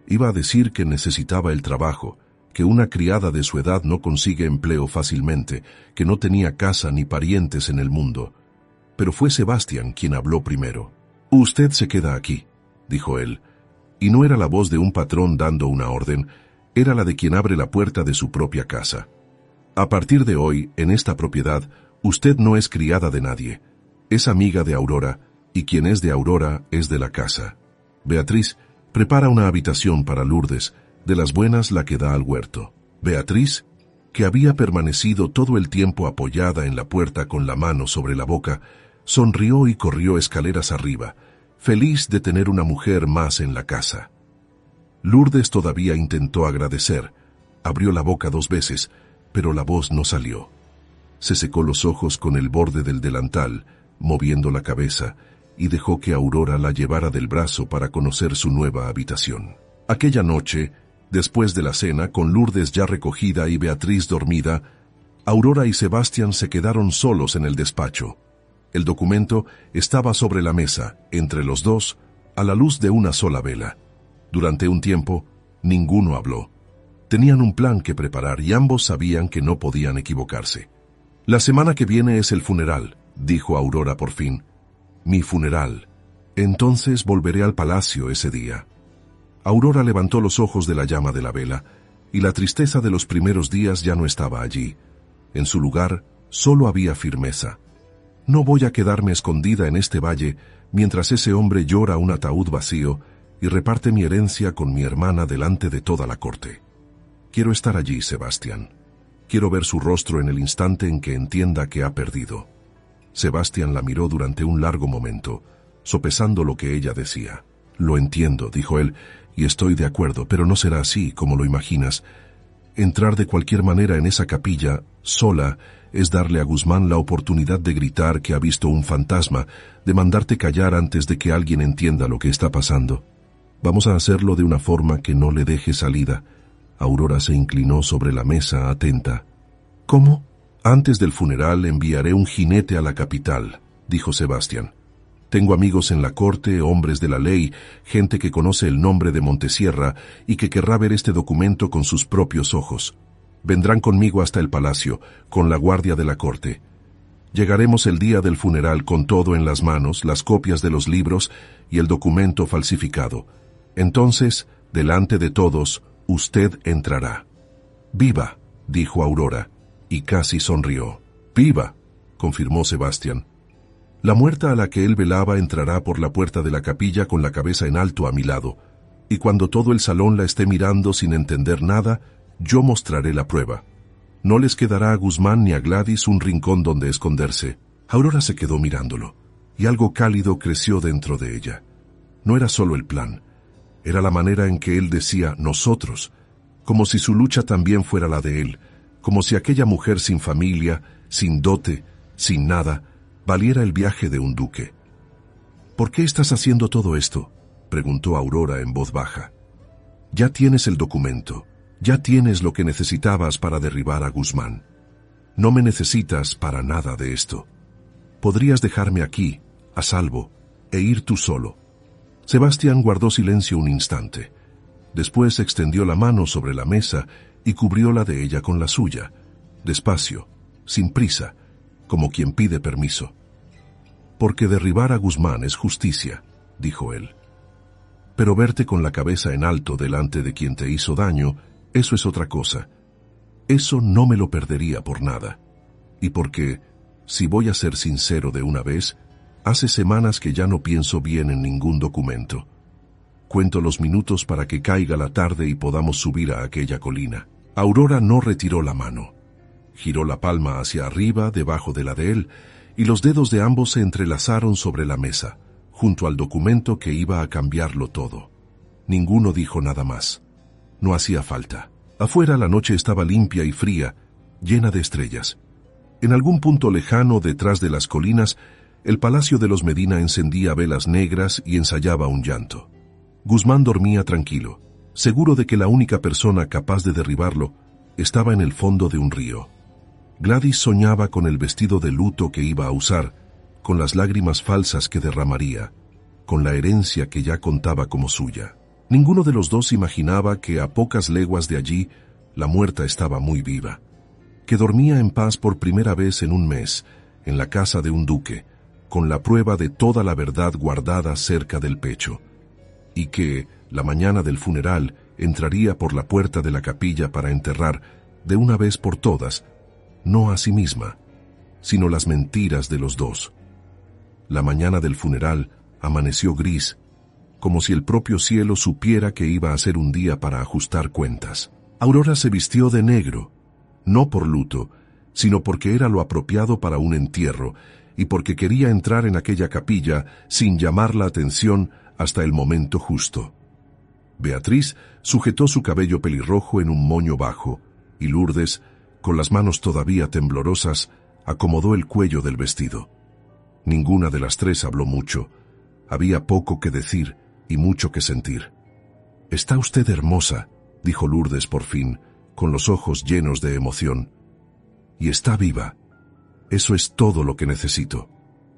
Iba a decir que necesitaba el trabajo, que una criada de su edad no consigue empleo fácilmente, que no tenía casa ni parientes en el mundo. Pero fue Sebastián quien habló primero. «Usted se queda aquí», dijo él, y no era la voz de un patrón dando una orden, era la de quien abre la puerta de su propia casa. «A partir de hoy, en esta propiedad, usted no es criada de nadie. Es amiga de Aurora, y quien es de Aurora es de la casa. Beatriz, prepara una habitación para Lourdes, de las buenas la que da al huerto». Beatriz, que había permanecido todo el tiempo apoyada en la puerta con la mano sobre la boca, sonrió y corrió escaleras arriba, feliz de tener una mujer más en la casa. Lourdes todavía intentó agradecer, abrió la boca dos veces, pero la voz no salió. Se secó los ojos con el borde del delantal, moviendo la cabeza, y dejó que Aurora la llevara del brazo para conocer su nueva habitación. Aquella noche, después de la cena, con Lourdes ya recogida y Beatriz dormida, Aurora y Sebastián se quedaron solos en el despacho. El documento estaba sobre la mesa, entre los dos, a la luz de una sola vela. Durante un tiempo, ninguno habló. Tenían un plan que preparar y ambos sabían que no podían equivocarse. «La semana que viene es el funeral», dijo Aurora por fin. «Mi funeral. Entonces volveré al palacio ese día». Aurora levantó los ojos de la llama de la vela, y la tristeza de los primeros días ya no estaba allí. En su lugar, solo había firmeza. «No voy a quedarme escondida en este valle mientras ese hombre llora un ataúd vacío y reparte mi herencia con mi hermana delante de toda la corte. Quiero estar allí, Sebastián. Quiero ver su rostro en el instante en que entienda que ha perdido». Sebastián la miró durante un largo momento, sopesando lo que ella decía. «Lo entiendo», dijo él, «y estoy de acuerdo, pero no será así como lo imaginas. Entrar de cualquier manera en esa capilla, sola, es darle a Guzmán la oportunidad de gritar que ha visto un fantasma, de mandarte callar antes de que alguien entienda lo que está pasando. Vamos a hacerlo de una forma que no le deje salida». Aurora se inclinó sobre la mesa, atenta. «¿Cómo?» «Antes del funeral enviaré un jinete a la capital», dijo Sebastián. «Tengo amigos en la corte, hombres de la ley, gente que conoce el nombre de Montesierra y que querrá ver este documento con sus propios ojos. Vendrán conmigo hasta el palacio, con la guardia de la corte. Llegaremos el día del funeral con todo en las manos, las copias de los libros y el documento falsificado. Entonces, delante de todos, usted entrará». «Viva», dijo Aurora, y casi sonrió. «Viva», confirmó Sebastián. «La muerta a la que él velaba entrará por la puerta de la capilla con la cabeza en alto a mi lado, y cuando todo el salón la esté mirando sin entender nada, yo mostraré la prueba. No les quedará a Guzmán ni a Gladys un rincón donde esconderse». Aurora se quedó mirándolo, y algo cálido creció dentro de ella. No era solo el plan, era la manera en que él decía «nosotros», como si su lucha también fuera la de él, como si aquella mujer sin familia, sin dote, sin nada, valiera el viaje de un duque. «¿Por qué estás haciendo todo esto?», preguntó Aurora en voz baja. «Ya tienes el documento, ya tienes lo que necesitabas para derribar a Guzmán. No me necesitas para nada de esto. Podrías dejarme aquí, a salvo, e ir tú solo». Sebastián guardó silencio un instante. Después extendió la mano sobre la mesa y cubrióla de ella con la suya, despacio, sin prisa, como quien pide permiso. «Porque derribar a Guzmán es justicia», dijo él. «Pero verte con la cabeza en alto delante de quien te hizo daño, eso es otra cosa. Eso no me lo perdería por nada. Y porque, si voy a ser sincero de una vez, hace semanas que ya no pienso bien en ningún documento. Cuento los minutos para que caiga la tarde y podamos subir a aquella colina». Aurora no retiró la mano. Giró la palma hacia arriba, debajo de la de él, y los dedos de ambos se entrelazaron sobre la mesa, junto al documento que iba a cambiarlo todo. Ninguno dijo nada más. No hacía falta. Afuera la noche estaba limpia y fría, llena de estrellas. En algún punto lejano, detrás de las colinas, el palacio de los Medina encendía velas negras y ensayaba un llanto. Guzmán dormía tranquilo, seguro de que la única persona capaz de derribarlo estaba en el fondo de un río. Gladys soñaba con el vestido de luto que iba a usar, con las lágrimas falsas que derramaría, con la herencia que ya contaba como suya. Ninguno de los dos imaginaba que a pocas leguas de allí la muerta estaba muy viva, que dormía en paz por primera vez en un mes, en la casa de un duque, con la prueba de toda la verdad guardada cerca del pecho, y que, la mañana del funeral, entraría por la puerta de la capilla para enterrar, de una vez por todas, no a sí misma, sino las mentiras de los dos. La mañana del funeral amaneció gris, como si el propio cielo supiera que iba a ser un día para ajustar cuentas. Aurora se vistió de negro, no por luto, sino porque era lo apropiado para un entierro, y porque quería entrar en aquella capilla sin llamar la atención hasta el momento justo. Beatriz sujetó su cabello pelirrojo en un moño bajo, y Lourdes, con las manos todavía temblorosas, acomodó el cuello del vestido. Ninguna de las tres habló mucho. Había poco que decir y mucho que sentir. «Está usted hermosa», dijo Lourdes por fin, con los ojos llenos de emoción. «Y está viva. Eso es todo lo que necesito».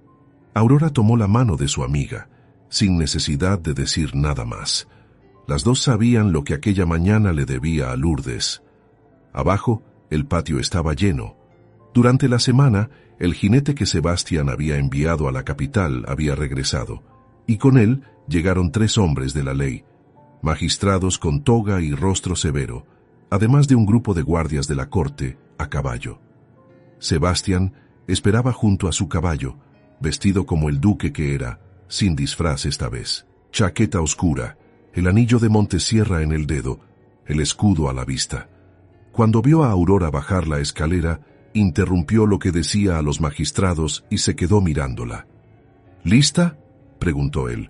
Aurora tomó la mano de su amiga, sin necesidad de decir nada más. Las dos sabían lo que aquella mañana le debía a Lourdes. Abajo, el patio estaba lleno. Durante la semana, el jinete que Sebastián había enviado a la capital había regresado, y con él llegaron tres hombres de la ley, magistrados con toga y rostro severo, además de un grupo de guardias de la corte, a caballo. Sebastián esperaba junto a su caballo, vestido como el duque que era, sin disfraz esta vez. Chaqueta oscura, el anillo de Montesierra en el dedo, el escudo a la vista. Cuando vio a Aurora bajar la escalera, interrumpió lo que decía a los magistrados y se quedó mirándola. «¿Lista?», preguntó él.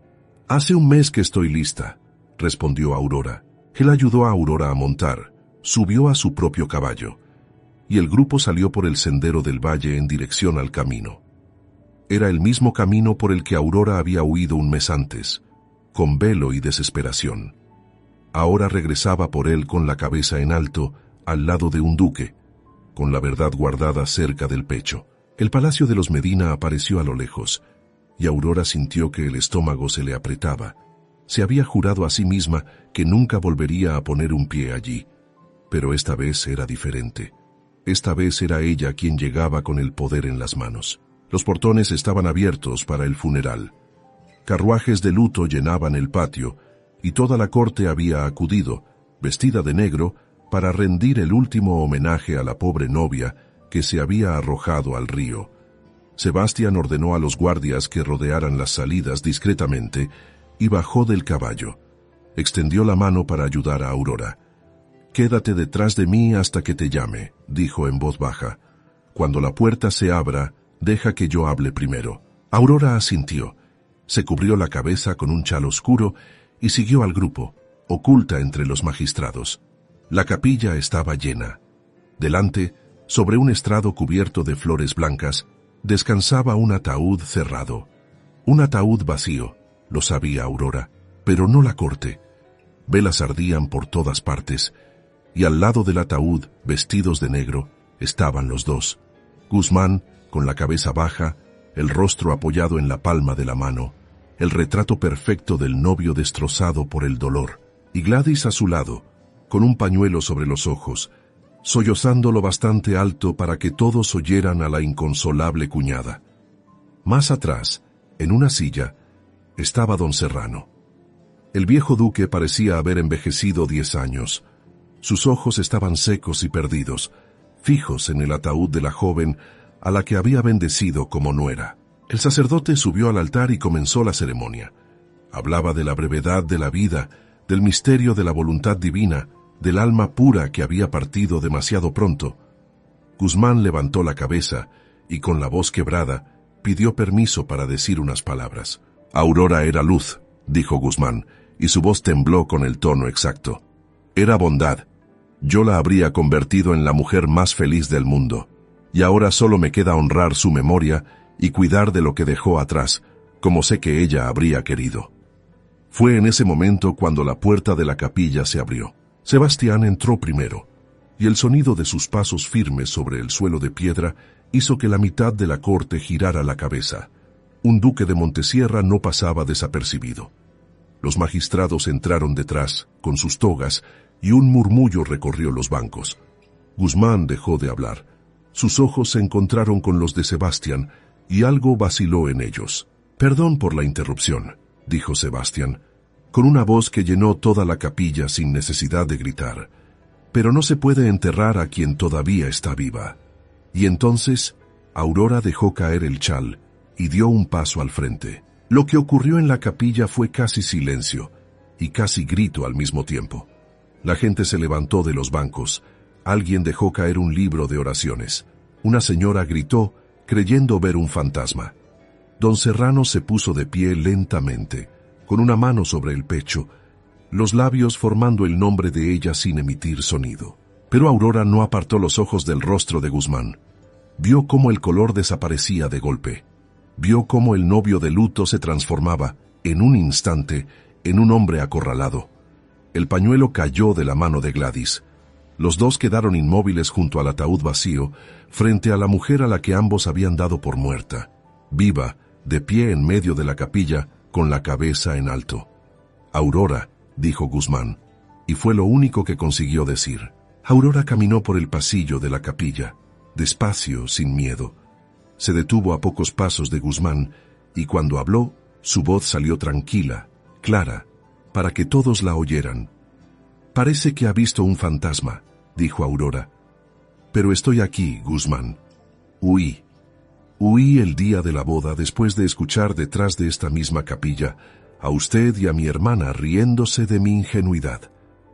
«Hace un mes que estoy lista», respondió Aurora. Él ayudó a Aurora a montar, subió a su propio caballo, y el grupo salió por el sendero del valle en dirección al camino. Era el mismo camino por el que Aurora había huido un mes antes, con velo y desesperación. Ahora regresaba por él con la cabeza en alto, al lado de un duque, con la verdad guardada cerca del pecho. El palacio de los Medina apareció a lo lejos, y Aurora sintió que el estómago se le apretaba. Se había jurado a sí misma que nunca volvería a poner un pie allí, pero esta vez era diferente. Esta vez era ella quien llegaba con el poder en las manos. Los portones estaban abiertos para el funeral. Carruajes de luto llenaban el patio, y toda la corte había acudido, vestida de negro, para rendir el último homenaje a la pobre novia que se había arrojado al río. Sebastián ordenó a los guardias que rodearan las salidas discretamente y bajó del caballo. Extendió la mano para ayudar a Aurora. «Quédate detrás de mí hasta que te llame», dijo en voz baja. «Cuando la puerta se abra, deja que yo hable primero». Aurora asintió. Se cubrió la cabeza con un chal oscuro y siguió al grupo, oculta entre los magistrados. La capilla estaba llena. Delante, sobre un estrado cubierto de flores blancas, descansaba un ataúd cerrado. Un ataúd vacío, lo sabía Aurora, pero no la corte. Velas ardían por todas partes, y al lado del ataúd, vestidos de negro, estaban los dos. Guzmán, con la cabeza baja, el rostro apoyado en la palma de la mano, el retrato perfecto del novio destrozado por el dolor, y Gladys a su lado, con un pañuelo sobre los ojos, sollozando lo bastante alto para que todos oyeran a la inconsolable cuñada. Más atrás, en una silla, estaba don Serrano. El viejo duque parecía haber envejecido diez años. Sus ojos estaban secos y perdidos, fijos en el ataúd de la joven a la que había bendecido como nuera. El sacerdote subió al altar y comenzó la ceremonia. Hablaba de la brevedad de la vida, del misterio de la voluntad divina, del alma pura que había partido demasiado pronto. Guzmán levantó la cabeza y con la voz quebrada pidió permiso para decir unas palabras. «Aurora era luz», dijo Guzmán, y su voz tembló con el tono exacto. «Era bondad. Yo la habría convertido en la mujer más feliz del mundo, y ahora solo me queda honrar su memoria y cuidar de lo que dejó atrás, como sé que ella habría querido». Fue en ese momento cuando la puerta de la capilla se abrió. Sebastián entró primero, y el sonido de sus pasos firmes sobre el suelo de piedra hizo que la mitad de la corte girara la cabeza. Un duque de Montesierra no pasaba desapercibido. Los magistrados entraron detrás, con sus togas, y un murmullo recorrió los bancos. Guzmán dejó de hablar. Sus ojos se encontraron con los de Sebastián, y algo vaciló en ellos. «Perdón por la interrupción», dijo Sebastián, con una voz que llenó toda la capilla sin necesidad de gritar. «Pero no se puede enterrar a quien todavía está viva». Y entonces, Aurora dejó caer el chal y dio un paso al frente. Lo que ocurrió en la capilla fue casi silencio y casi grito al mismo tiempo. La gente se levantó de los bancos. Alguien dejó caer un libro de oraciones. Una señora gritó, creyendo ver un fantasma. Don Serrano se puso de pie lentamente, con una mano sobre el pecho, los labios formando el nombre de ella sin emitir sonido. Pero Aurora no apartó los ojos del rostro de Guzmán. Vio cómo el color desaparecía de golpe. Vio cómo el novio de luto se transformaba, en un instante, en un hombre acorralado. El pañuelo cayó de la mano de Gladys. Los dos quedaron inmóviles junto al ataúd vacío, frente a la mujer a la que ambos habían dado por muerta, viva, de pie en medio de la capilla, con la cabeza en alto. «Aurora», dijo Guzmán, y fue lo único que consiguió decir. Aurora caminó por el pasillo de la capilla, despacio, sin miedo. Se detuvo a pocos pasos de Guzmán, y cuando habló, su voz salió tranquila, clara, para que todos la oyeran. «Parece que ha visto un fantasma», dijo Aurora. «Pero estoy aquí, Guzmán. Huí. Huí el día de la boda después de escuchar detrás de esta misma capilla a usted y a mi hermana riéndose de mi ingenuidad».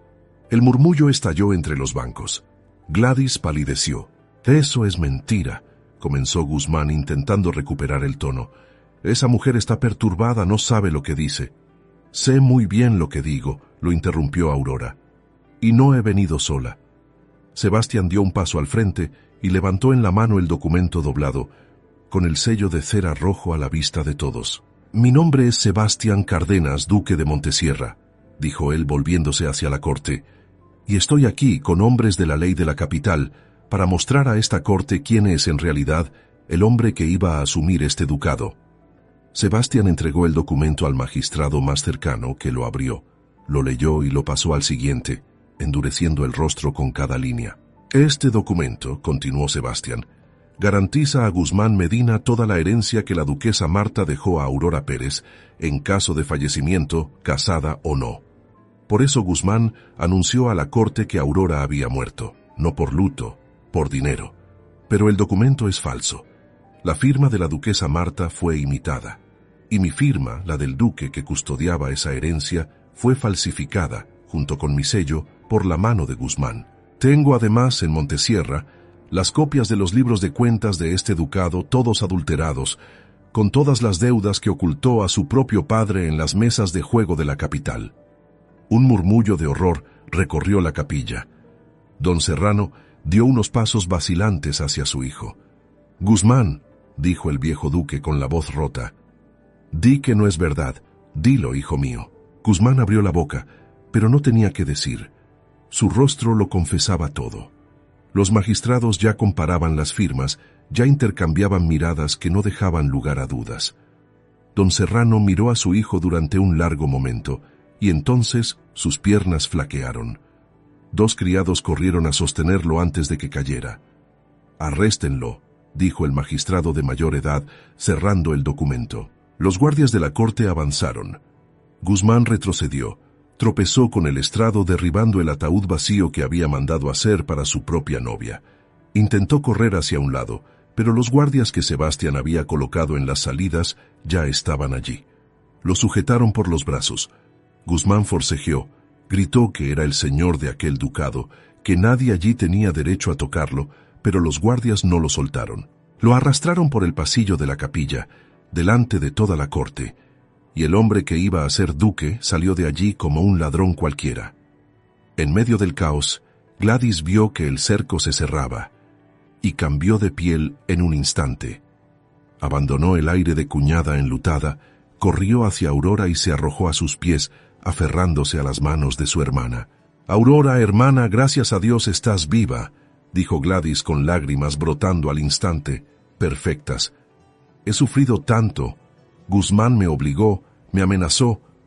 El murmullo estalló entre los bancos. Gladys palideció. «Eso es mentira», comenzó Guzmán intentando recuperar el tono. «Esa mujer está perturbada, no sabe lo que dice». «Sé muy bien lo que digo», lo interrumpió Aurora. «Y no he venido sola». Sebastián dio un paso al frente y levantó en la mano el documento doblado, con el sello de cera rojo a la vista de todos. «Mi nombre es Sebastián Cárdenas, duque de Montesierra», dijo él volviéndose hacia la corte, «y estoy aquí con hombres de la ley de la capital para mostrar a esta corte quién es en realidad el hombre que iba a asumir este ducado». Sebastián entregó el documento al magistrado más cercano, que lo abrió, lo leyó y lo pasó al siguiente, endureciendo el rostro con cada línea. «Este documento», continuó Sebastián, «garantiza a Guzmán Medina toda la herencia que la duquesa Marta dejó a Aurora Pérez, en caso de fallecimiento, casada o no. Por eso Guzmán anunció a la corte que Aurora había muerto, no por luto, por dinero. Pero el documento es falso. La firma de la duquesa Marta fue imitada, y mi firma, la del duque que custodiaba esa herencia, fue falsificada, junto con mi sello, por la mano de Guzmán. Tengo además en Montesierra las copias de los libros de cuentas de este ducado, todos adulterados, con todas las deudas que ocultó a su propio padre en las mesas de juego de la capital». Un murmullo de horror recorrió la capilla. Don Serrano dio unos pasos vacilantes hacia su hijo. «Guzmán», dijo el viejo duque con la voz rota, «di que no es verdad. Dilo, hijo mío». Guzmán abrió la boca, pero no tenía qué decir. Su rostro lo confesaba todo. Los magistrados ya comparaban las firmas, ya intercambiaban miradas que no dejaban lugar a dudas. Don Serrano miró a su hijo durante un largo momento, y entonces sus piernas flaquearon. Dos criados corrieron a sostenerlo antes de que cayera. «Arréstenlo», dijo el magistrado de mayor edad, cerrando el documento. Los guardias de la corte avanzaron. Guzmán retrocedió, tropezó con el estrado derribando el ataúd vacío que había mandado hacer para su propia novia. Intentó correr hacia un lado, pero los guardias que Sebastián había colocado en las salidas ya estaban allí. Lo sujetaron por los brazos. Guzmán forcejeó, gritó que era el señor de aquel ducado, que nadie allí tenía derecho a tocarlo, pero los guardias no lo soltaron. Lo arrastraron por el pasillo de la capilla, delante de toda la corte, y el hombre que iba a ser duque salió de allí como un ladrón cualquiera. En medio del caos, Gladys vio que el cerco se cerraba, y cambió de piel en un instante. Abandonó el aire de cuñada enlutada, corrió hacia Aurora y se arrojó a sus pies, aferrándose a las manos de su hermana. «Aurora, hermana, gracias a Dios estás viva», dijo Gladys con lágrimas brotando al instante, perfectas. «He sufrido tanto. Guzmán me obligó, me amenazó,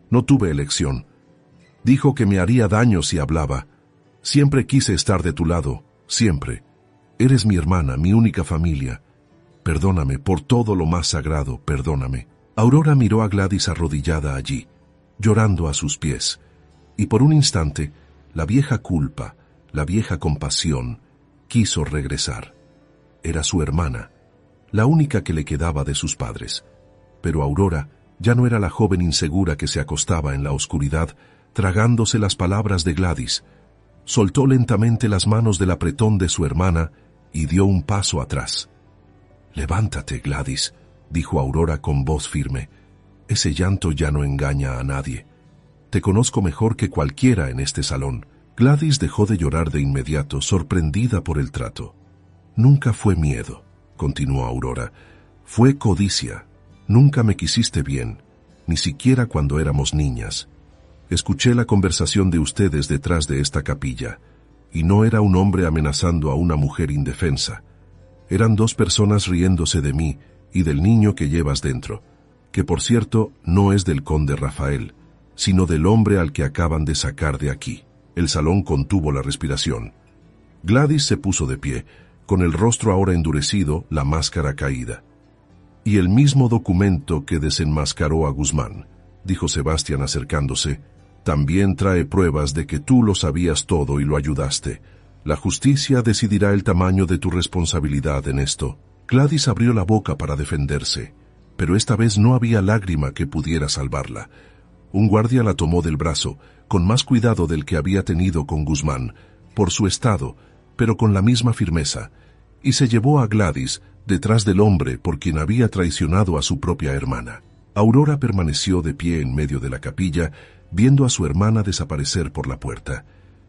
No tuve elección. Dijo que me haría daño si hablaba. Siempre quise estar de tu lado, siempre. Eres mi hermana, mi única familia. Perdóname por todo lo más sagrado, perdóname. Aurora miró a Gladys arrodillada allí, llorando a sus pies, y por un instante, la vieja culpa, la vieja compasión, quiso regresar. Era su hermana, la única que le quedaba de sus padres. Pero Aurora ya no era la joven insegura que se acostaba en la oscuridad, tragándose las palabras de Gladys. Soltó lentamente las manos del apretón de su hermana y dio un paso atrás. «Levántate, Gladys», dijo Aurora con voz firme. «Ese llanto ya no engaña a nadie. Te conozco mejor que cualquiera en este salón». Gladys dejó de llorar de inmediato, sorprendida por el trato. «Nunca fue miedo», continuó Aurora. «Fue codicia. Nunca me quisiste bien, ni siquiera cuando éramos niñas. Escuché la conversación de ustedes detrás de esta capilla, y no era un hombre amenazando a una mujer indefensa. Eran dos personas riéndose de mí y del niño que llevas dentro, que por cierto no es del conde Rafael, sino del hombre al que acaban de sacar de aquí». El salón contuvo la respiración. Gladys se puso de pie, con el rostro ahora endurecido, la máscara caída. «Y el mismo documento que desenmascaró a Guzmán», dijo Sebastián acercándose, «también trae pruebas de que tú lo sabías todo y lo ayudaste. La justicia decidirá el tamaño de tu responsabilidad en esto». Gladys abrió la boca para defenderse, pero esta vez no había lágrima que pudiera salvarla. Un guardia la tomó del brazo, con más cuidado del que había tenido con Guzmán, por su estado, pero con la misma firmeza, y se llevó a Gladys detrás del hombre por quien había traicionado a su propia hermana. Aurora permaneció de pie en medio de la capilla, viendo a su hermana desaparecer por la puerta.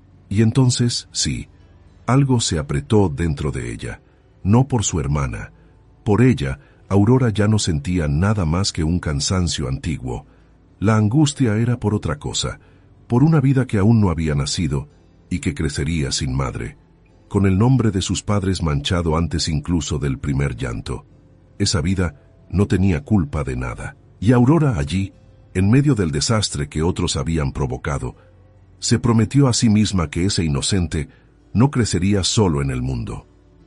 Y entonces, sí, algo se apretó dentro de ella, no por su hermana. Por ella, Aurora ya no sentía nada más que un cansancio antiguo. La angustia era por otra cosa, por una vida que aún no había nacido y que crecería sin madre, con el nombre de sus padres manchado antes incluso del primer llanto. Esa vida no tenía culpa de nada. Y Aurora allí, en medio del desastre que otros habían provocado, se prometió a sí misma que ese inocente no crecería solo en el mundo.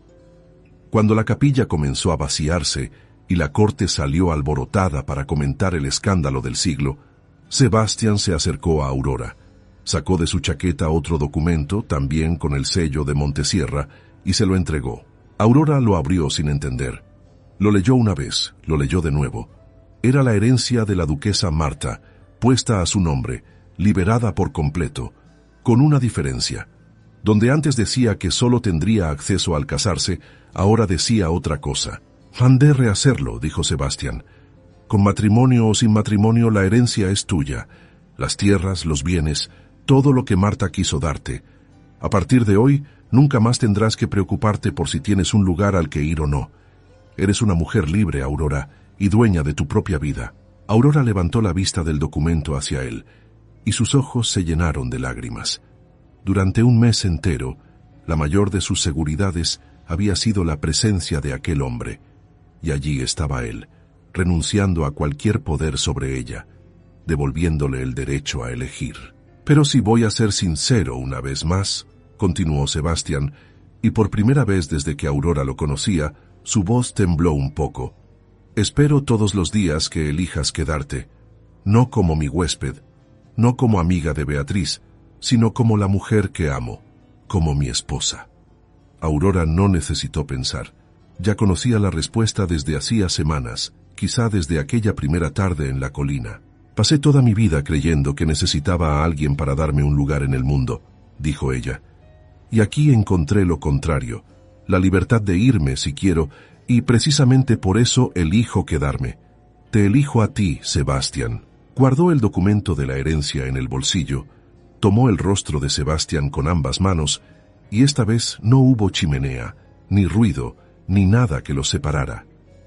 Cuando la capilla comenzó a vaciarse y la corte salió alborotada para comentar el escándalo del siglo, Sebastián se acercó a Aurora, sacó de su chaqueta otro documento, también con el sello de Montesierra, y se lo entregó. Aurora lo abrió sin entender. Lo leyó una vez, lo leyó de nuevo. Era la herencia de la duquesa Marta, puesta a su nombre, liberada por completo, con una diferencia. Donde antes decía que solo tendría acceso al casarse, ahora decía otra cosa. «Mandé rehacerlo», dijo Sebastián. «Con matrimonio o sin matrimonio, la herencia es tuya. Las tierras, los bienes, todo lo que Marta quiso darte. A partir de hoy, nunca más tendrás que preocuparte por si tienes un lugar al que ir o no. Eres una mujer libre, Aurora, y dueña de tu propia vida». Aurora levantó la vista del documento hacia él, y sus ojos se llenaron de lágrimas. Durante un mes entero, la mayor de sus seguridades había sido la presencia de aquel hombre, y allí estaba él, renunciando a cualquier poder sobre ella, devolviéndole el derecho a elegir. «Pero si voy a ser sincero una vez más», continuó Sebastián, y por primera vez desde que Aurora lo conocía, su voz tembló un poco. «Espero todos los días que elijas quedarte, no como mi huésped, no como amiga de Beatriz, sino como la mujer que amo, como mi esposa». Aurora no necesitó pensar. Ya conocía la respuesta desde hacía semanas, quizá desde aquella primera tarde en la colina. «Pasé toda mi vida creyendo que necesitaba a alguien para darme un lugar en el mundo», dijo ella. «Y aquí encontré lo contrario, la libertad de irme si quiero, y precisamente por eso elijo quedarme. Te elijo a ti, Sebastián». Guardó el documento de la herencia en el bolsillo, tomó el rostro de Sebastián con ambas manos, y esta vez no hubo chimenea, ni ruido, ni nada que los separara.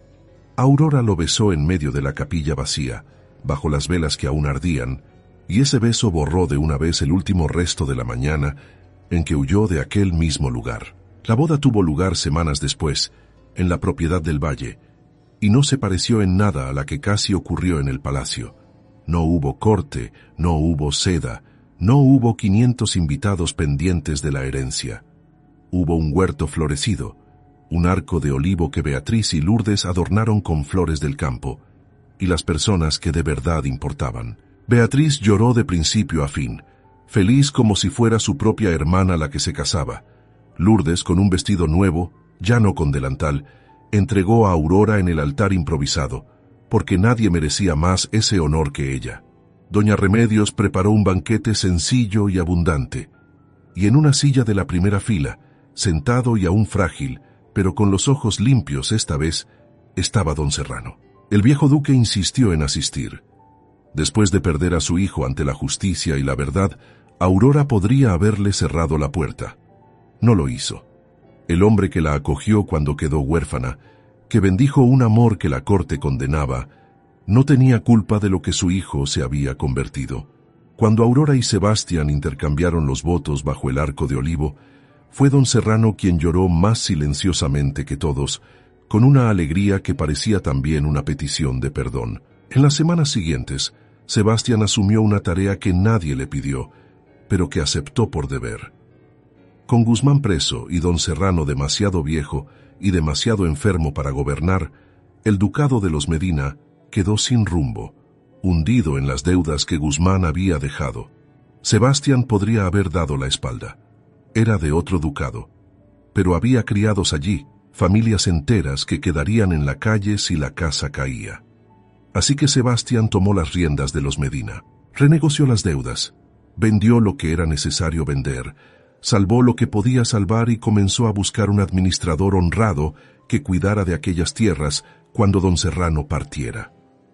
Aurora lo besó en medio de la capilla vacía, bajo las velas que aún ardían, y ese beso borró de una vez el último resto de la mañana en que huyó de aquel mismo lugar. La boda tuvo lugar semanas después, en la propiedad del Valle, y no se pareció en nada a la que casi ocurrió en el palacio. No hubo corte, no hubo seda, no hubo quinientos invitados pendientes de la herencia. Hubo un huerto florecido, un arco de olivo que Beatriz y Lourdes adornaron con flores del campo, y las personas que de verdad importaban. Beatriz lloró de principio a fin, feliz como si fuera su propia hermana la que se casaba. Lourdes, con un vestido nuevo, ya no con delantal, entregó a Aurora en el altar improvisado, porque nadie merecía más ese honor que ella. Doña Remedios preparó un banquete sencillo y abundante, y en una silla de la primera fila, sentado y aún frágil, pero con los ojos limpios esta vez, estaba don Serrano. El viejo duque insistió en asistir. Después de perder a su hijo ante la justicia y la verdad, Aurora podría haberle cerrado la puerta. No lo hizo. El hombre que la acogió cuando quedó huérfana, que bendijo un amor que la corte condenaba, no tenía culpa de lo que su hijo se había convertido. Cuando Aurora y Sebastián intercambiaron los votos bajo el arco de olivo, fue don Serrano quien lloró más silenciosamente que todos, con una alegría que parecía también una petición de perdón. En las semanas siguientes, Sebastián asumió una tarea que nadie le pidió, pero que aceptó por deber. Con Guzmán preso y don Serrano demasiado viejo y demasiado enfermo para gobernar, el ducado de los Medina quedó sin rumbo, hundido en las deudas que Guzmán había dejado. Sebastián podría haber dado la espalda. Era de otro ducado, pero había criados allí, familias enteras que quedarían en la calle si la casa caía. Así que Sebastián tomó las riendas de los Medina, renegoció las deudas, vendió lo que era necesario vender, salvó lo que podía salvar y comenzó a buscar un administrador honrado que cuidara de aquellas tierras cuando don Serrano partiera.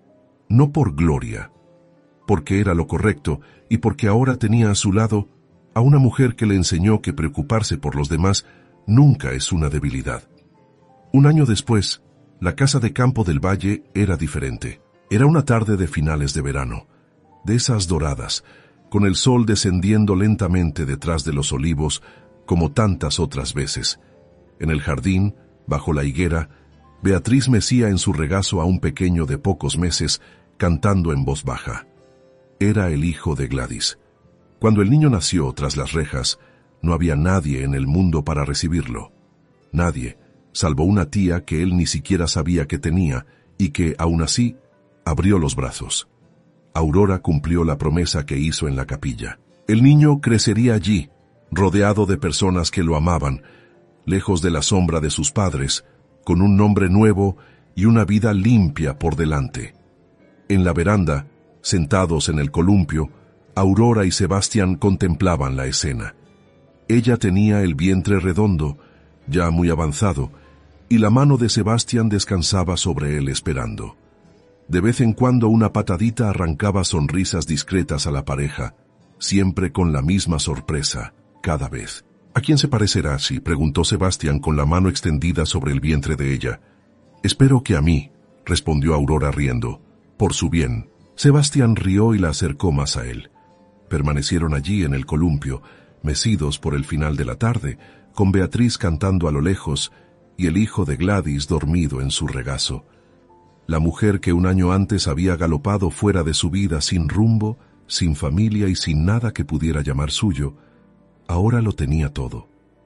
No por gloria, porque era lo correcto y porque ahora tenía a su lado a una mujer que le enseñó que preocuparse por los demás nunca es una debilidad. Un año después, la casa de campo del Valle era diferente. Era una tarde de finales de verano, de esas doradas, con el sol descendiendo lentamente detrás de los olivos, como tantas otras veces. En el jardín, bajo la higuera, Beatriz mecía en su regazo a un pequeño de pocos meses, cantando en voz baja. Era el hijo de Gladys. Cuando el niño nació tras las rejas, no había nadie en el mundo para recibirlo. Nadie, salvo una tía que él ni siquiera sabía que tenía y que, aún así, abrió los brazos. Aurora cumplió la promesa que hizo en la capilla. El niño crecería allí, rodeado de personas que lo amaban, lejos de la sombra de sus padres, con un nombre nuevo y una vida limpia por delante. En la veranda, sentados en el columpio, Aurora y Sebastián contemplaban la escena. Ella tenía el vientre redondo, ya muy avanzado, y la mano de Sebastián descansaba sobre él esperando. De vez en cuando una patadita arrancaba sonrisas discretas a la pareja, siempre con la misma sorpresa, cada vez. ¿A quién se parecerá así?, preguntó Sebastián con la mano extendida sobre el vientre de ella. Espero que a mí, respondió Aurora riendo, por su bien. Sebastián rió y la acercó más a él. Permanecieron allí en el columpio, mecidos por el final de la tarde, con Beatriz cantando a lo lejos y el hijo de Gladys dormido en su regazo. La mujer que un año antes había galopado fuera de su vida sin rumbo, sin familia y sin nada que pudiera llamar suyo, ahora lo tenía todo.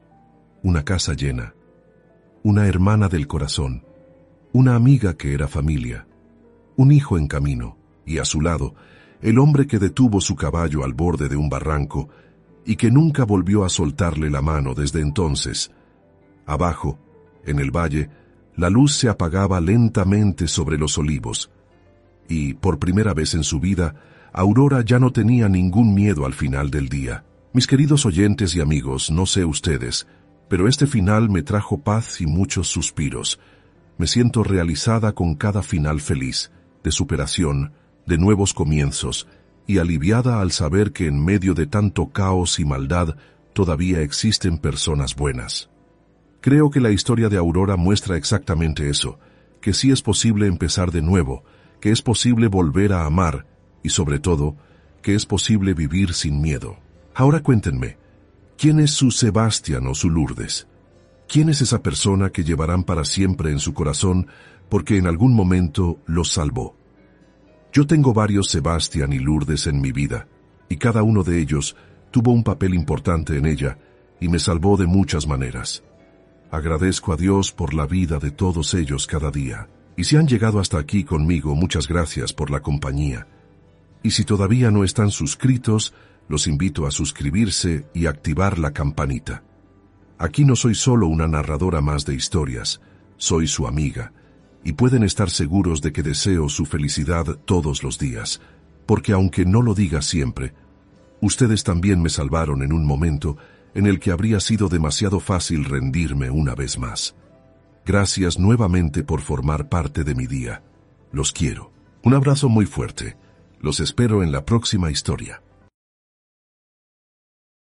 Una casa llena, una hermana del corazón, una amiga que era familia, un hijo en camino, y a su lado, el hombre que detuvo su caballo al borde de un barranco y que nunca volvió a soltarle la mano desde entonces. Abajo, en el valle, la luz se apagaba lentamente sobre los olivos, y, por primera vez en su vida, Aurora ya no tenía ningún miedo al final del día. Mis queridos oyentes y amigos, no sé ustedes, pero este final me trajo paz y muchos suspiros. Me siento realizada con cada final feliz, de superación, de nuevos comienzos, y aliviada al saber que en medio de tanto caos y maldad todavía existen personas buenas. Creo que la historia de Aurora muestra exactamente eso, que sí es posible empezar de nuevo, que es posible volver a amar, y sobre todo, que es posible vivir sin miedo. Ahora cuéntenme, ¿quién es su Sebastián o su Lourdes? ¿Quién es esa persona que llevarán para siempre en su corazón porque en algún momento los salvó? Yo tengo varios Sebastián y Lourdes en mi vida, y cada uno de ellos tuvo un papel importante en ella y me salvó de muchas maneras. Agradezco a Dios por la vida de todos ellos cada día. Y si han llegado hasta aquí conmigo, muchas gracias por la compañía. Y si todavía no están suscritos, los invito a suscribirse y activar la campanita. Aquí no soy solo una narradora más de historias, soy su amiga, y pueden estar seguros de que deseo su felicidad todos los días, porque aunque no lo diga siempre, ustedes también me salvaron en un momento en el que habría sido demasiado fácil rendirme una vez más. Gracias nuevamente por formar parte de mi día. Los quiero. Un abrazo muy fuerte. Los espero en la próxima historia.